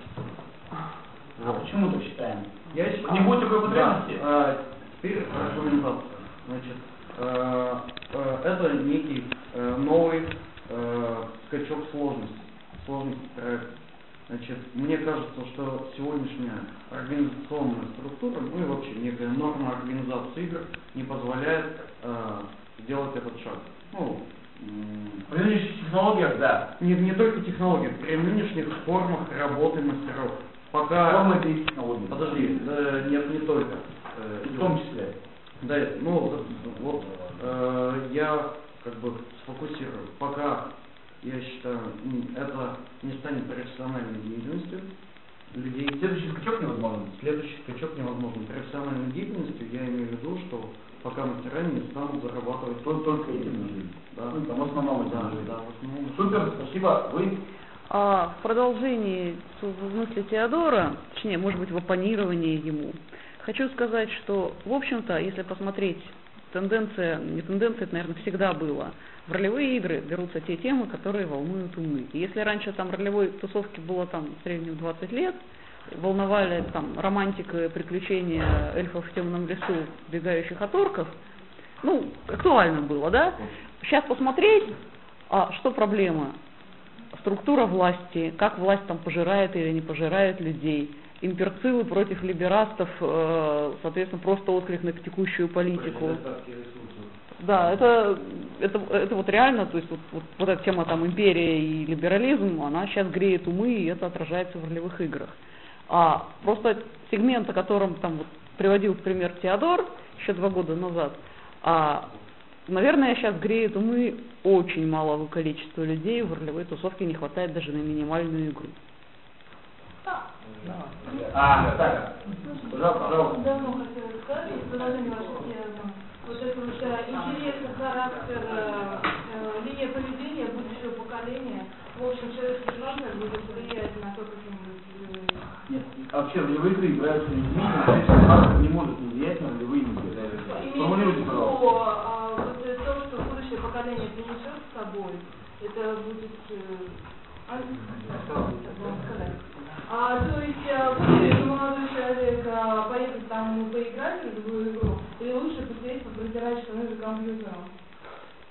A: А вот. Почему так считаем?
M: Я считаю,
A: не будет такой потребности?
M: Да, э, теперь аргументация. Значит, э, э, это некий э, новый э, скачок сложности. Сложности проекта. Значит, мне кажется, что сегодняшняя организационная структура, ну и вообще некая норма организации игр не позволяет э, сделать этот шаг. Ну,
A: при нынешних технологиях, да.
M: Не, не только технологиях, при нынешних формах работы мастеров. Пока...
A: Формы это и технологии.
M: Подожди, э, нет, не только. Э,
A: в том числе.
M: Да, ну вот э, я как бы сфокусирую. Пока я считаю, это не станет профессиональной деятельностью людей.
A: Следующий скачок невозможен?
M: Следующий скачок невозможен. Профессиональной деятельностью я имею в виду, что пока мастера не станут зарабатывать
A: только, только этим нужны.
M: Да.
A: Ну, там в основном этим
M: да,
A: нужны.
M: да, в основном.
A: Супер, спасибо. Вы?
F: А в продолжении мысли Теодора, точнее, может быть, в оппонировании ему, хочу сказать, что, в общем-то, если посмотреть, тенденция, не тенденция, это, наверное, всегда было. В ролевые игры берутся те темы, которые волнуют умы. И если раньше там ролевой тусовке было там в среднем двадцать лет, волновали там романтика, приключения эльфов в темном лесу, бегающих от орков, ну, актуально было, да? Сейчас посмотреть, а что проблема? Структура власти, как власть там пожирает или не пожирает людей, имперцилы против либерастов, э, соответственно, просто отклик на текущую политику. Да, это, это, это вот реально, то есть вот, вот, вот эта тема там империя и либерализм, она сейчас греет умы, и это отражается в ролевых играх. А просто сегмент, о котором там вот приводил пример Теодор еще два года назад, а, наверное, сейчас греет умы очень малого количества людей, в ролевой тусовке не хватает даже на минимальную игру.
A: А, так, пожалуйста, пожалуйста.
O: Давно хотела сказать, продолжение вашей темы. Вот это вот интересный характер, э, линия поведения будущего поколения. В общем, человеческий фактор будет влиять на то, как-нибудь...
A: Нет, вообще ролевые игры играются людьми, человеческий фактор не может не влиять на ролевые игры. Формулируйте, пожалуйста.
O: А, вот то, что будущее поколение принесет с собой, это будет... Э, А, то есть, если молодой человек а, поедет там поиграть в любую игру, или лучше посидеть, попротирать штаны за компьютером?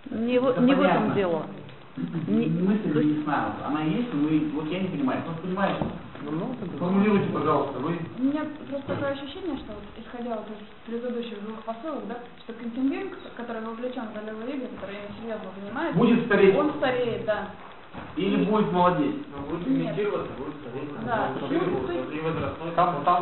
F: Не, в,
G: Это
F: не в
G: понятно.
F: этом дело.
G: Не, мысль не ясна. Она есть, но мы, вот я не понимаю. Кто понимает?
F: Ну,
G: формулируйте, пожалуйста, вы.
I: У меня просто такое ощущение, что вот, исходя вот из предыдущих двух посылок, да, что контингент, который вовлечен в ролевые игры, который ими серьезно занимается,
G: Будет стареть.
I: он стареет, да.
G: Или будет молодеть?
N: Но будет имитироваться, будет стареть.
I: Да.
N: И возрастной.
H: Там, там,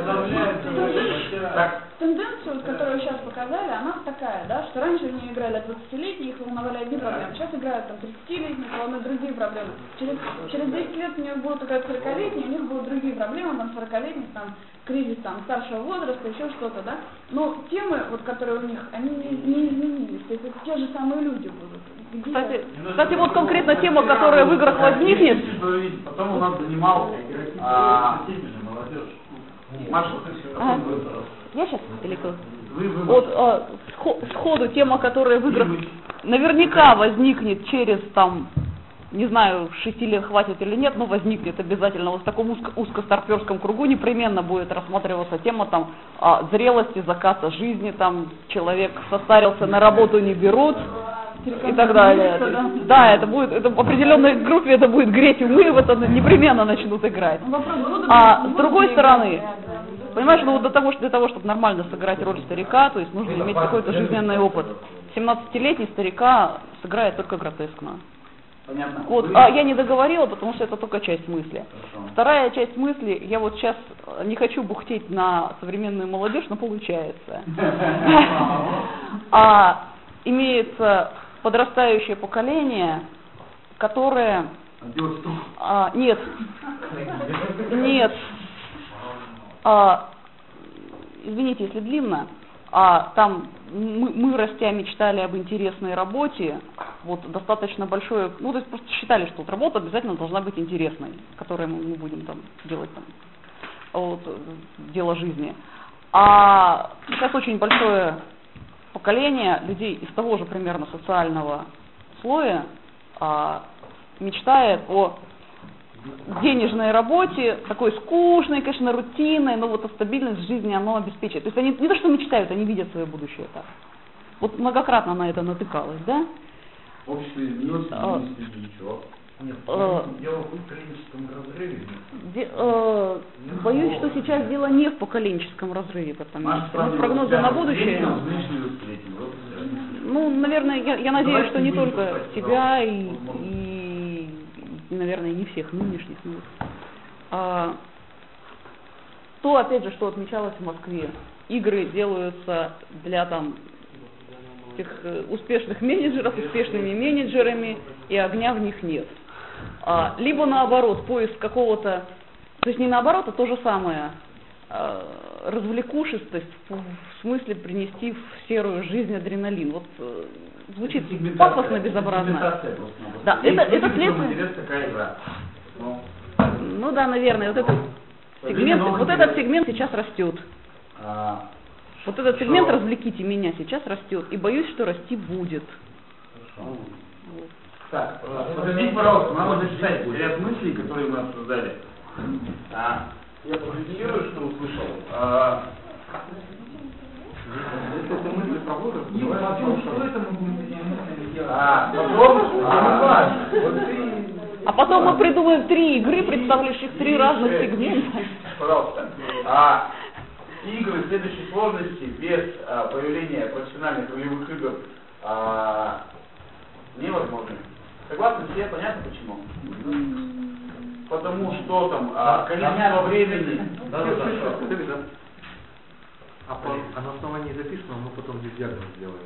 I: Так. Тенденцию, которую сейчас показали, она такая, да, что раньше в нее играли двадцатилетние, их волновали одни проблемы, сейчас играют там тридцатилетние, их волнуют другие проблемы. Через, через десять лет у них будут играть сорокалетние, у них будут другие проблемы, там сорокалетних, там кризис там старшего возраста, еще что-то, да. Но темы, вот, которые у них, они не, не изменились, то есть это те же самые люди будут. Где...
F: Кстати, кстати, вот конкретно тема, которая в играх возникнет.
G: Потом у нас занимал а, Маша,
F: а, я сейчас далеко. Вот а, сходу тема, которая в играх наверняка возникнет через там, не знаю, шести лет хватит или нет, но возникнет обязательно. Вот в таком узко, узкостарперском кругу непременно будет рассматриваться тема там а, зрелости, заката жизни, там человек состарился, на работу не берут. И так далее. Да? Да, это будет, это в определенной группе это будет греть умы, в это непременно начнут играть. А с другой стороны, понимаешь, ну вот до того, что для того, чтобы нормально сыграть роль старика, то есть нужно иметь какой-то жизненный опыт. семнадцатилетний старика сыграет только гротескно.
G: Понятно.
F: Вот, а я не договорила, потому что это только часть мысли. Хорошо. Вторая часть мысли, я вот сейчас не хочу бухтеть на современную молодежь, но получается. А имеется подрастающее поколение, которое... А, нет. Нет. А, извините, если длинно. А там мы, мы, растя, мечтали об интересной работе. Вот достаточно большое... Ну, то есть просто считали, что вот работа обязательно должна быть интересной, которой мы, мы будем там делать там, вот, дело жизни. А сейчас очень большое поколение людей из того же примерно социального слоя а, мечтает о денежной работе, такой скучной, конечно, рутинной, но вот стабильность жизни оно обеспечивает. То есть они не то, что мечтают, они видят свое будущее так. Вот многократно на это натыкалось, да?
G: Общество изменилось,
F: а,
G: ничего.
M: Нет,
F: э,
M: дело в поколенческом разрыве.
F: Де, э, боюсь, что сейчас дело не в поколенческом разрыве, потому что прогнозы на будущее. Ну, наверное, я, я надеюсь, что не только тебя и, и, и, наверное, не всех нынешних. Ну, а, то, опять же, что отмечалось в Москве. Игры делаются для там этих успешных менеджеров, успешными менеджерами, и огня в них нет. А, либо наоборот, поиск какого-то, то есть не наоборот, а то же самое, а, развлекушистость в, в смысле принести в серую жизнь адреналин. Вот э, звучит пафосно, безобразно. Да, это, это следствие.
G: Такая игра. Ну,
F: ну да, наверное, вот этот сегмент, вот этот сегмент сейчас растет.
G: А,
F: вот этот что? Сегмент «Развлеките меня» сейчас растет, и боюсь, что расти будет.
G: Хорошо. Вот. Так, подождите, пожалуйста, нам надо зачитать ряд мыслей, которые мы обсуждали. А, я процитирую, что услышал. А, если это мысли про возраст,
C: не важно, что это мы будем делать.
G: А, потом, а, вот ты...
F: А потом мы придумаем три игры, представляющих три разных сегмента.
G: Пожалуйста. А, игры следующей сложности без а, появления профессиональных ролевых игр а, невозможны. Согласны все? Понятно почему? Потому что там а, количество времени.
B: Да, да, да. А, по, а на основании записанного мы потом здесь диагноз сделаем.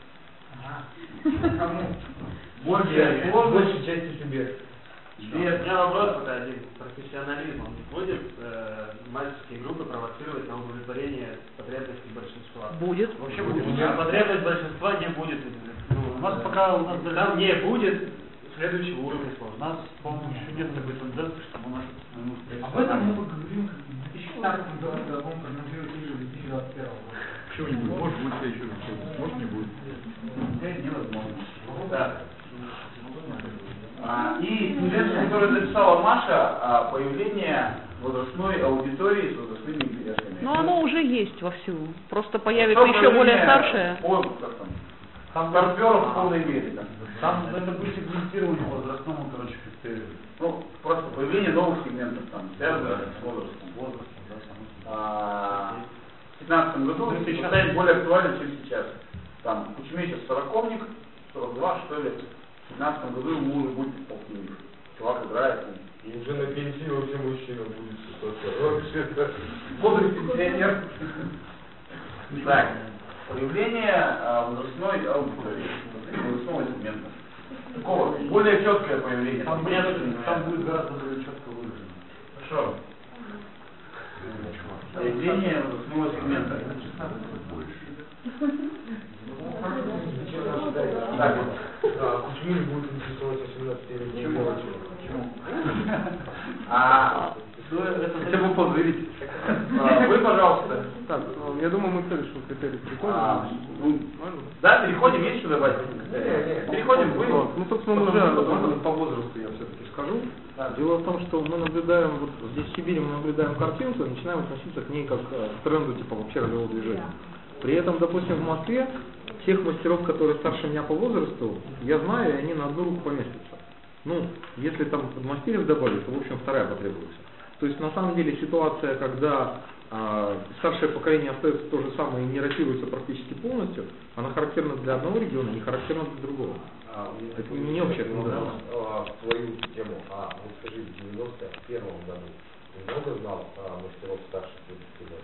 G: Большая
K: большей части себе.
N: У меня вопрос пока один. Профессионализм он будет э, мальческие группы провоцировать на удовлетворение потребностей большинства?
F: Будет.
N: Вообще будет. А потребность большинства не будет. Ну,
H: у нас пока у нас
N: там не будет следующего уровня сложности.
H: У нас, по-моему, еще нет такой тенденции, чтобы у нас это
C: А в этом мы поговорим в две тысячи пятнадцатом году, когда будем прогнозировать игры две тысячи двадцать первого года.
H: Почему не будет? Может быть, еще может не будет.
G: Невозможно. Да. А, и тенденция, которую написала Маша, а, появление возрастной аудитории с возрастными интересами.
F: Ну, оно уже есть вовсю. Просто появится еще более старшее.
G: О, как там? Там торпёров в полной мере. Там,
H: там это будет сегментировать по возрастному, короче, критерию.
G: Ну, просто появление новых сегментов, там, связано с возрастом.
H: Возрастом, да, само собой.
G: А, в пятнадцатом году это считается более актуально, чем сейчас. Там, Кучме сейчас сороковник, сорок два, что ли. В пятнадцатом году ему уже будет полтинник. Чувак играет.
K: И уже на пенсии вообще мужчина будет ситуация.
G: Бодрый пенсионер. Так, появление а, возрастной аудитории, возрастного сегмента. Такого, более четкое появление.
H: Там, будет, там будет гораздо более четко выражено.
G: Хорошо. Появление возрастного сегмента.
K: Так, Кучмин будет интересовать восемнадцатилетнего мальчика.
G: Почему? А,
B: хотя бы позовите.
G: Вы, пожалуйста.
D: Так, я думаю, мы к следующему критерию переходим.
G: А, ну, да, переходим, есть что добавить? Переходим, вы.
D: Ну, собственно, уже
B: по возрасту я все-таки скажу.
P: Дело в том, что мы наблюдаем, вот здесь в Сибири мы наблюдаем картинку и начинаем относиться к ней как к тренду типа вообще ролевого движения. При этом, допустим, в Москве тех мастеров, которые старше меня по возрасту, я знаю, и они на одну руку поместятся. Ну, если там подмастерьев добавить, то в общем вторая потребуется. То есть на самом деле ситуация, когда э, старшее поколение остается то же самое и не ротируется практически полностью, она характерна для одного региона, не характерна для другого.
K: А,
P: это не общая тенденция.
K: В твою тему, а вот скажи, в девяносто первом году ты много знал а, мастеров старше тридцати лет?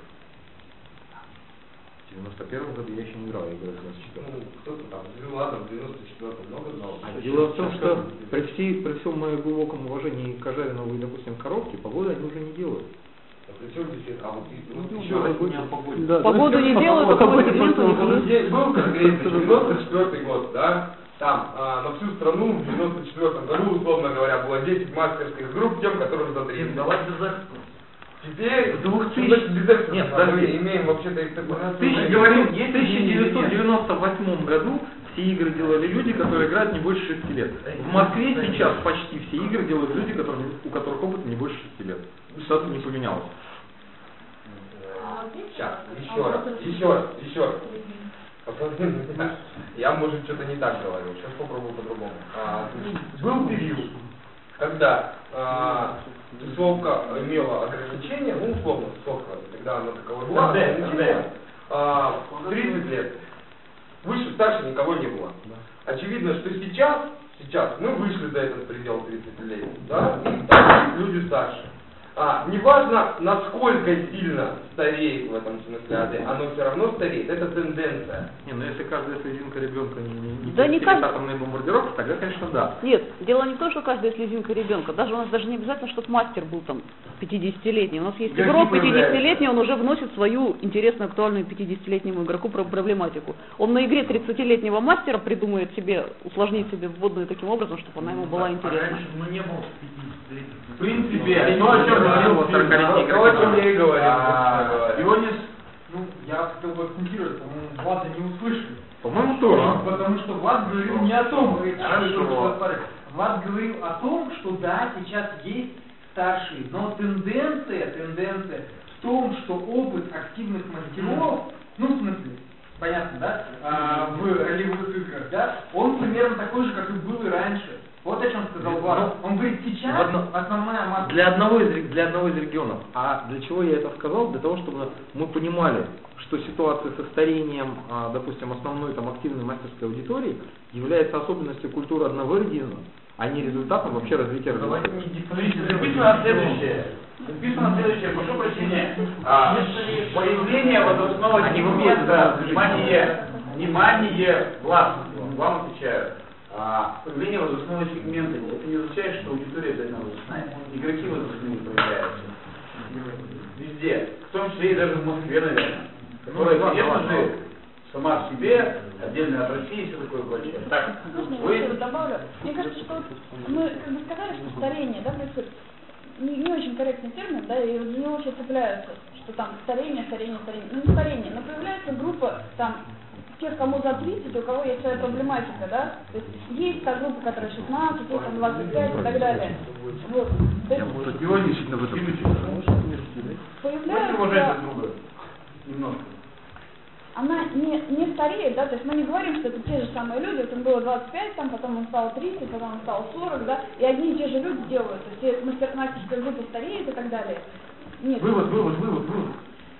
P: В девяносто первом году я еще не играл, я играл в девяносто четвёртом.
K: Ну, кто-то там, ну ладно, в девяносто четвёртом много знал.
P: А дело в том, что при, всей, при всем моем глубоком уважении к Ажаринову и, допустим, коробке, погоду они уже не делают.
K: А при чем здесь, а вот
P: ну,
K: еще раз не о погоде.
F: Да, погоду не делают, только по сегменту.
K: Здесь был конкретно девяносто четвёртый год, да? Там а, на всю страну в девяносто четвёртом году, условно говоря, было десять мастерских групп, тем, которым за тридцать.
B: Давай без экспорта.
K: Теперь
B: двухтысячном
K: без экспорта.
B: Нет,
K: мы
B: подожди.
K: имеем вообще-то их такой...
P: Ты говорил, в тысяча девятьсот девяносто восьмом году все игры делали люди, которые играют не больше шести лет. В Москве сейчас почти все игры делают люди, которые, у которых опыт не больше шести лет. Ситуация не поменялась.
K: Сейчас, еще раз, еще раз, еще раз. Я, может, что-то не так говорил. Сейчас попробую по-другому. А, был период, когда а, тусовка имела ограничения, ну, условно, тусовка, когда она такова была, а, тридцать лет. Выше, старше никого не было. Очевидно, что сейчас, сейчас мы вышли за этот предел тридцать лет, да, и люди старше. А, неважно, насколько сильно стареет в этом смысле, оно все равно стареет, это тенденция.
P: Не, ну если каждая слезинка ребенка не, не, не
F: да не кажд...
P: атомной бомбардировки, тогда, конечно, да.
F: Нет, дело не в том, что каждая слезинка ребенка. Даже у нас даже не обязательно, чтобы мастер был там пятидесятилетний. У нас есть игрок пятидесятилетний, он уже вносит свою интересную, актуальную пятидесятилетнему игроку проблематику. Он на игре тридцатилетнего мастера придумает себе, усложнить себе вводную таким образом, чтобы она ему была интересна.
B: А раньше, ну, не было пятидесятилетних.
G: В принципе, то, о чем говорил вот сорокалетний игрок, о чем я и говорил. Ионис,
C: ну, я хотел бы акцентировать, по-моему, Влада не услышали.
P: По-моему, тоже.
C: Потому что Влад говорил не о том,
G: Хорошо.
C: Влад говорил о том, что да, сейчас есть старшие, но тенденция, тенденция в том, что опыт активных мастеров, ну, в смысле, понятно, да, а, в ролевых играх, да, он примерно такой же, как и был и раньше. Вот о чем сказал Влад. Он говорит, сейчас
P: Одно...
C: основная масса...
P: Для одного, из, для одного из регионов. А для чего я это сказал? Для того, чтобы мы понимали, что ситуация со старением, допустим, основной там, активной мастерской аудитории является особенностью культуры одного региона, а не результатом вообще развития рынка.
G: Записано на следующее. Записано на следующее. Прошу прощения. А, появление возрастного сегмента, внимание, внимание, Влад, вам отвечаю. А, появление возрастного сегмента, это не означает, что аудитория обязательно возрастная. Игроки возрастные появляются. Везде. В том числе и даже в Москве, наверное. Которая, конечно же, сама в себе, отдельно от России и все такое прочее. Так,
I: можно
G: вы...
I: я добавлю? Мне кажется, что мы как бы сказали, что старение, да, происходит. Не, не очень корректный термин, да, и за него все цепляются, что там старение, старение, старение. Ну, не старение, но появляется группа там тех, кому за тридцать, у кого есть своя проблематика, да, то есть есть та группа, которая шестнадцать, есть там двадцать пять и так далее. Вот. То есть
B: в этом
I: появляется...
G: Немножко.
I: она не, не стареет, да, то есть мы не говорим, что это те же самые люди, вот им было двадцать пять, там, потом он стал тридцать, потом он стал сорок, да, и одни и те же люди делают, то есть мастер-классическая группа стареет и так далее. Нет.
A: Вывод, вывод, вывод, вывод.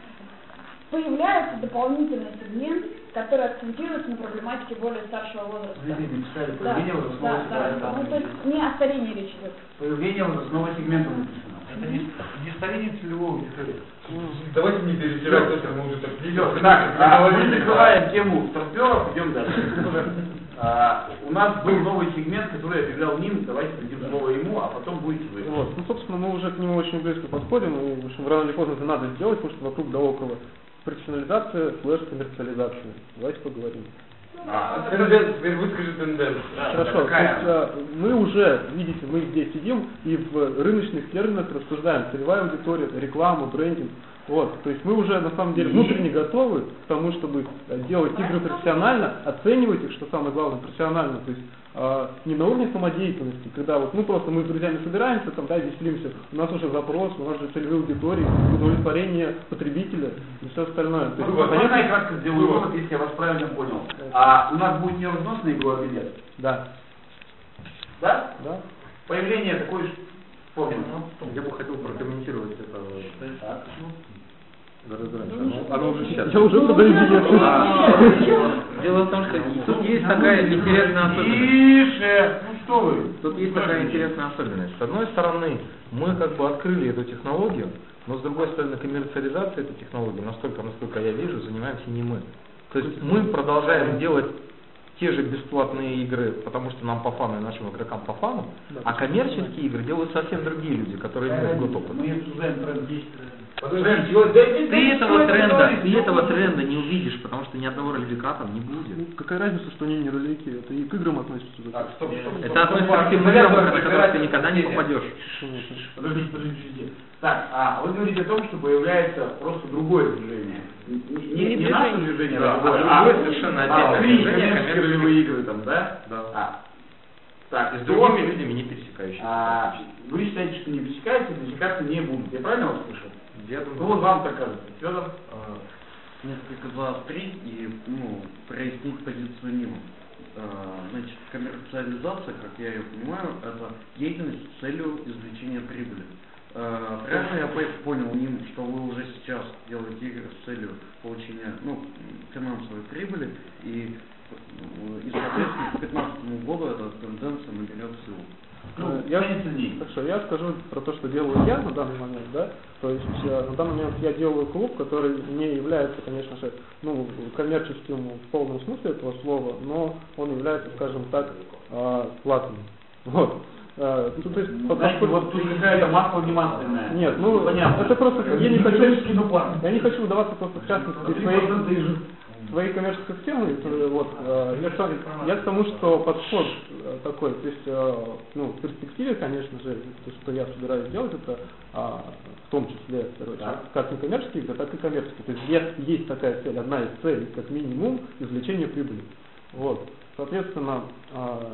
I: Появляется дополнительный сегмент, который акцентируется на проблематике более старшего возраста.
A: Вы написали
I: Да,
A: появление возрастного
I: да, да, да. Ну, то есть не о старении речь идет.
A: Появление возрастного сегмента написано.
H: Это не, не старение целевого аудитории.
K: Давайте не перетирать то, что мы уже так
A: Идет. Так, а, мы закрываем тему старперов, идем дальше. А, у нас был новый сегмент, который объявлял Ним, давайте дадим слово ему, а потом будете вы.
Q: Вот. Ну, собственно, мы уже к нему очень близко подходим, и, в общем, рано или поздно это надо сделать, потому что вокруг да около профессионализация слэш коммерциализация. Давайте поговорим.
K: А, тенденция, теперь выскажи тенденцию.
Q: Хорошо, то есть, а, мы уже, видите, мы здесь сидим и в рыночных терминах рассуждаем. Целевая аудитория, реклама, брендинг. Вот, то есть мы уже на самом деле внутренне готовы к тому, чтобы делать игры профессионально, оценивать их, что самое главное, профессионально, то есть э, не на уровне самодеятельности, когда вот, ну просто мы с друзьями собираемся, там, да, веселимся, у нас уже запрос, у нас же целевые аудитории, удовлетворение потребителя и все остальное. То есть,
A: вот,
Q: понятно,
A: я кратко сделаю вывод, если я вас правильно понял. А у нас будет неразносный игровой билет?
Q: Да.
A: Да?
Q: Да.
A: Появление такой формы.
B: Я бы хотел прокомментировать это.
A: Так.
B: Гораздо раньше. Оно, оно уже сейчас.
Q: Я уже продаю
P: билеты. Дело в том, что тут есть такая интересная особенность.
A: Тише! Ну что вы?
P: Тут есть такая интересная особенность. С одной стороны, мы как бы открыли эту технологию, но с другой стороны, коммерциализация этой технологии, настолько, насколько я вижу, занимаемся не мы. То есть мы продолжаем делать те же бесплатные игры, потому что нам по фану и нашим игрокам по фану, а коммерческие игры делают совсем другие люди, которые имеют год опыта.
A: Мы обсуждаем тренд действия.
P: Ты этого тренда, ты этого тренда не увидишь, потому что ни одного ролевика там не будет.
Q: Ну, какая разница, что они не ролевики, это и к играм относится.
A: Так, стоп, стоп, стоп.
P: Это относится к тем играм, на которые ты никогда не попадешь.
A: Подождите, подождите. Так, а вы говорите о том, что появляется просто другое движение. Не, не, не наше движение,
B: да,
A: а другое,
B: а другое
A: а
B: совершенно
A: а,
B: отдельное
A: три
B: движение,
A: коммерческие ролевые игры там, да?
B: Да.
A: А. Так,
B: и с
A: то,
B: другими людьми не пересекающимися.
A: А, вы считаете, что не пересекаются, пересекаться не будут. Я правильно вас слышал?
B: Я думаю,
A: ну вот вам так кажется. Федор?
M: А, несколько заострить и ну, прояснить позицию Нима. А, значит, коммерциализация, как я ее понимаю, это деятельность с целью извлечения прибыли. А, правильно я понял, Ним, что вы уже сейчас делаете игры с целью получения ну, финансовой прибыли, и, и соответственно, к две тысячи пятнадцатому году эта тенденция наберет силу.
Q: Ну, я, хорошо, я скажу про то, что делаю я на данный момент, да, то есть э, на данный момент я делаю клуб, который не является, конечно же, ну, коммерческим в полном смысле этого слова, но он является, скажем так, э, платным. Вот. Э, ну, то есть,
A: ну, знаете,
Q: поскольку...
A: вот тут какая-то масло не масляное.
Q: Нет, ну,
A: понятно.
Q: Это просто, я не хочу, я не хочу удаваться просто в частности своей... своей коммерческой схемы, вот, э, я, я к тому, что подход э, такой, то есть, э, ну, в перспективе, конечно же, то, что я собираюсь делать, это э, в том числе, короче, да. как некоммерческие игры, так и коммерческие. То есть, есть, есть такая цель, одна из целей, как минимум, извлечение прибыли. Вот, соответственно... Э,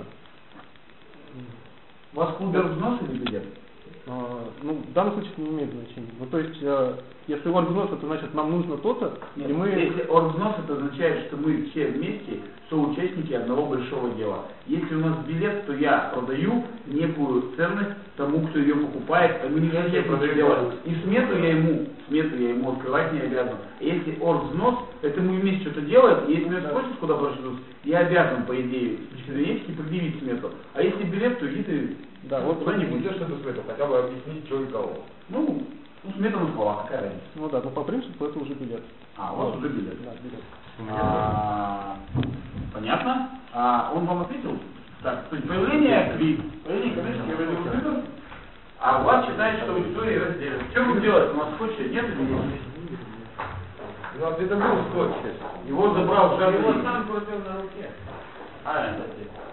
A: У вас клубер взносы не ведет?
Q: Uh, ну, в данном случае это не имеет значения. Ну, то есть, uh, если оргвзнос, это значит, нам нужно то-то,
A: Нет,
Q: и мы...
A: Если оргвзнос, это означает, что мы все вместе соучастники одного большого дела. Если у нас билет, то я продаю некую ценность тому, кто ее покупает, а мы не все это делаем. И смету я ему, смету я ему открывать не обязан. А если оргвзнос, это мы вместе что-то делаем, и если меня спросят, куда прочтут, я обязан, по идее, с точки зрения этики, предъявить смету. А если билет, то иди ты...
Q: Да, вот
K: куда не будешь эту смету, хотя бы объяснить, что и кого.
A: Ну, ну смета на словах, какая разница?
Q: Ну да, но по принципу это уже билет.
A: А, у вас
Q: вот.
A: уже билет.
Q: Да, билет.
A: А, понятно. А он вам ответил? Так, то есть появление КВИ, появление коммерческих ролевых игр, а у вас считает, что аудитория разделена. Что будем делать? У нас скотча нет или есть?
K: Ну, это был скотч.
A: Его забрал жадный.
D: Его сам крутил на руке.
A: А, это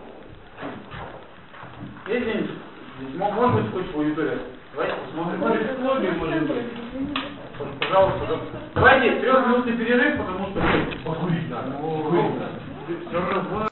A: Если, может быть, скотч в аудитории. Давайте посмотрим. Психологию, может быть. Пожалуйста. Давайте трехминутный перерыв, потому что покурить надо. Покурить надо.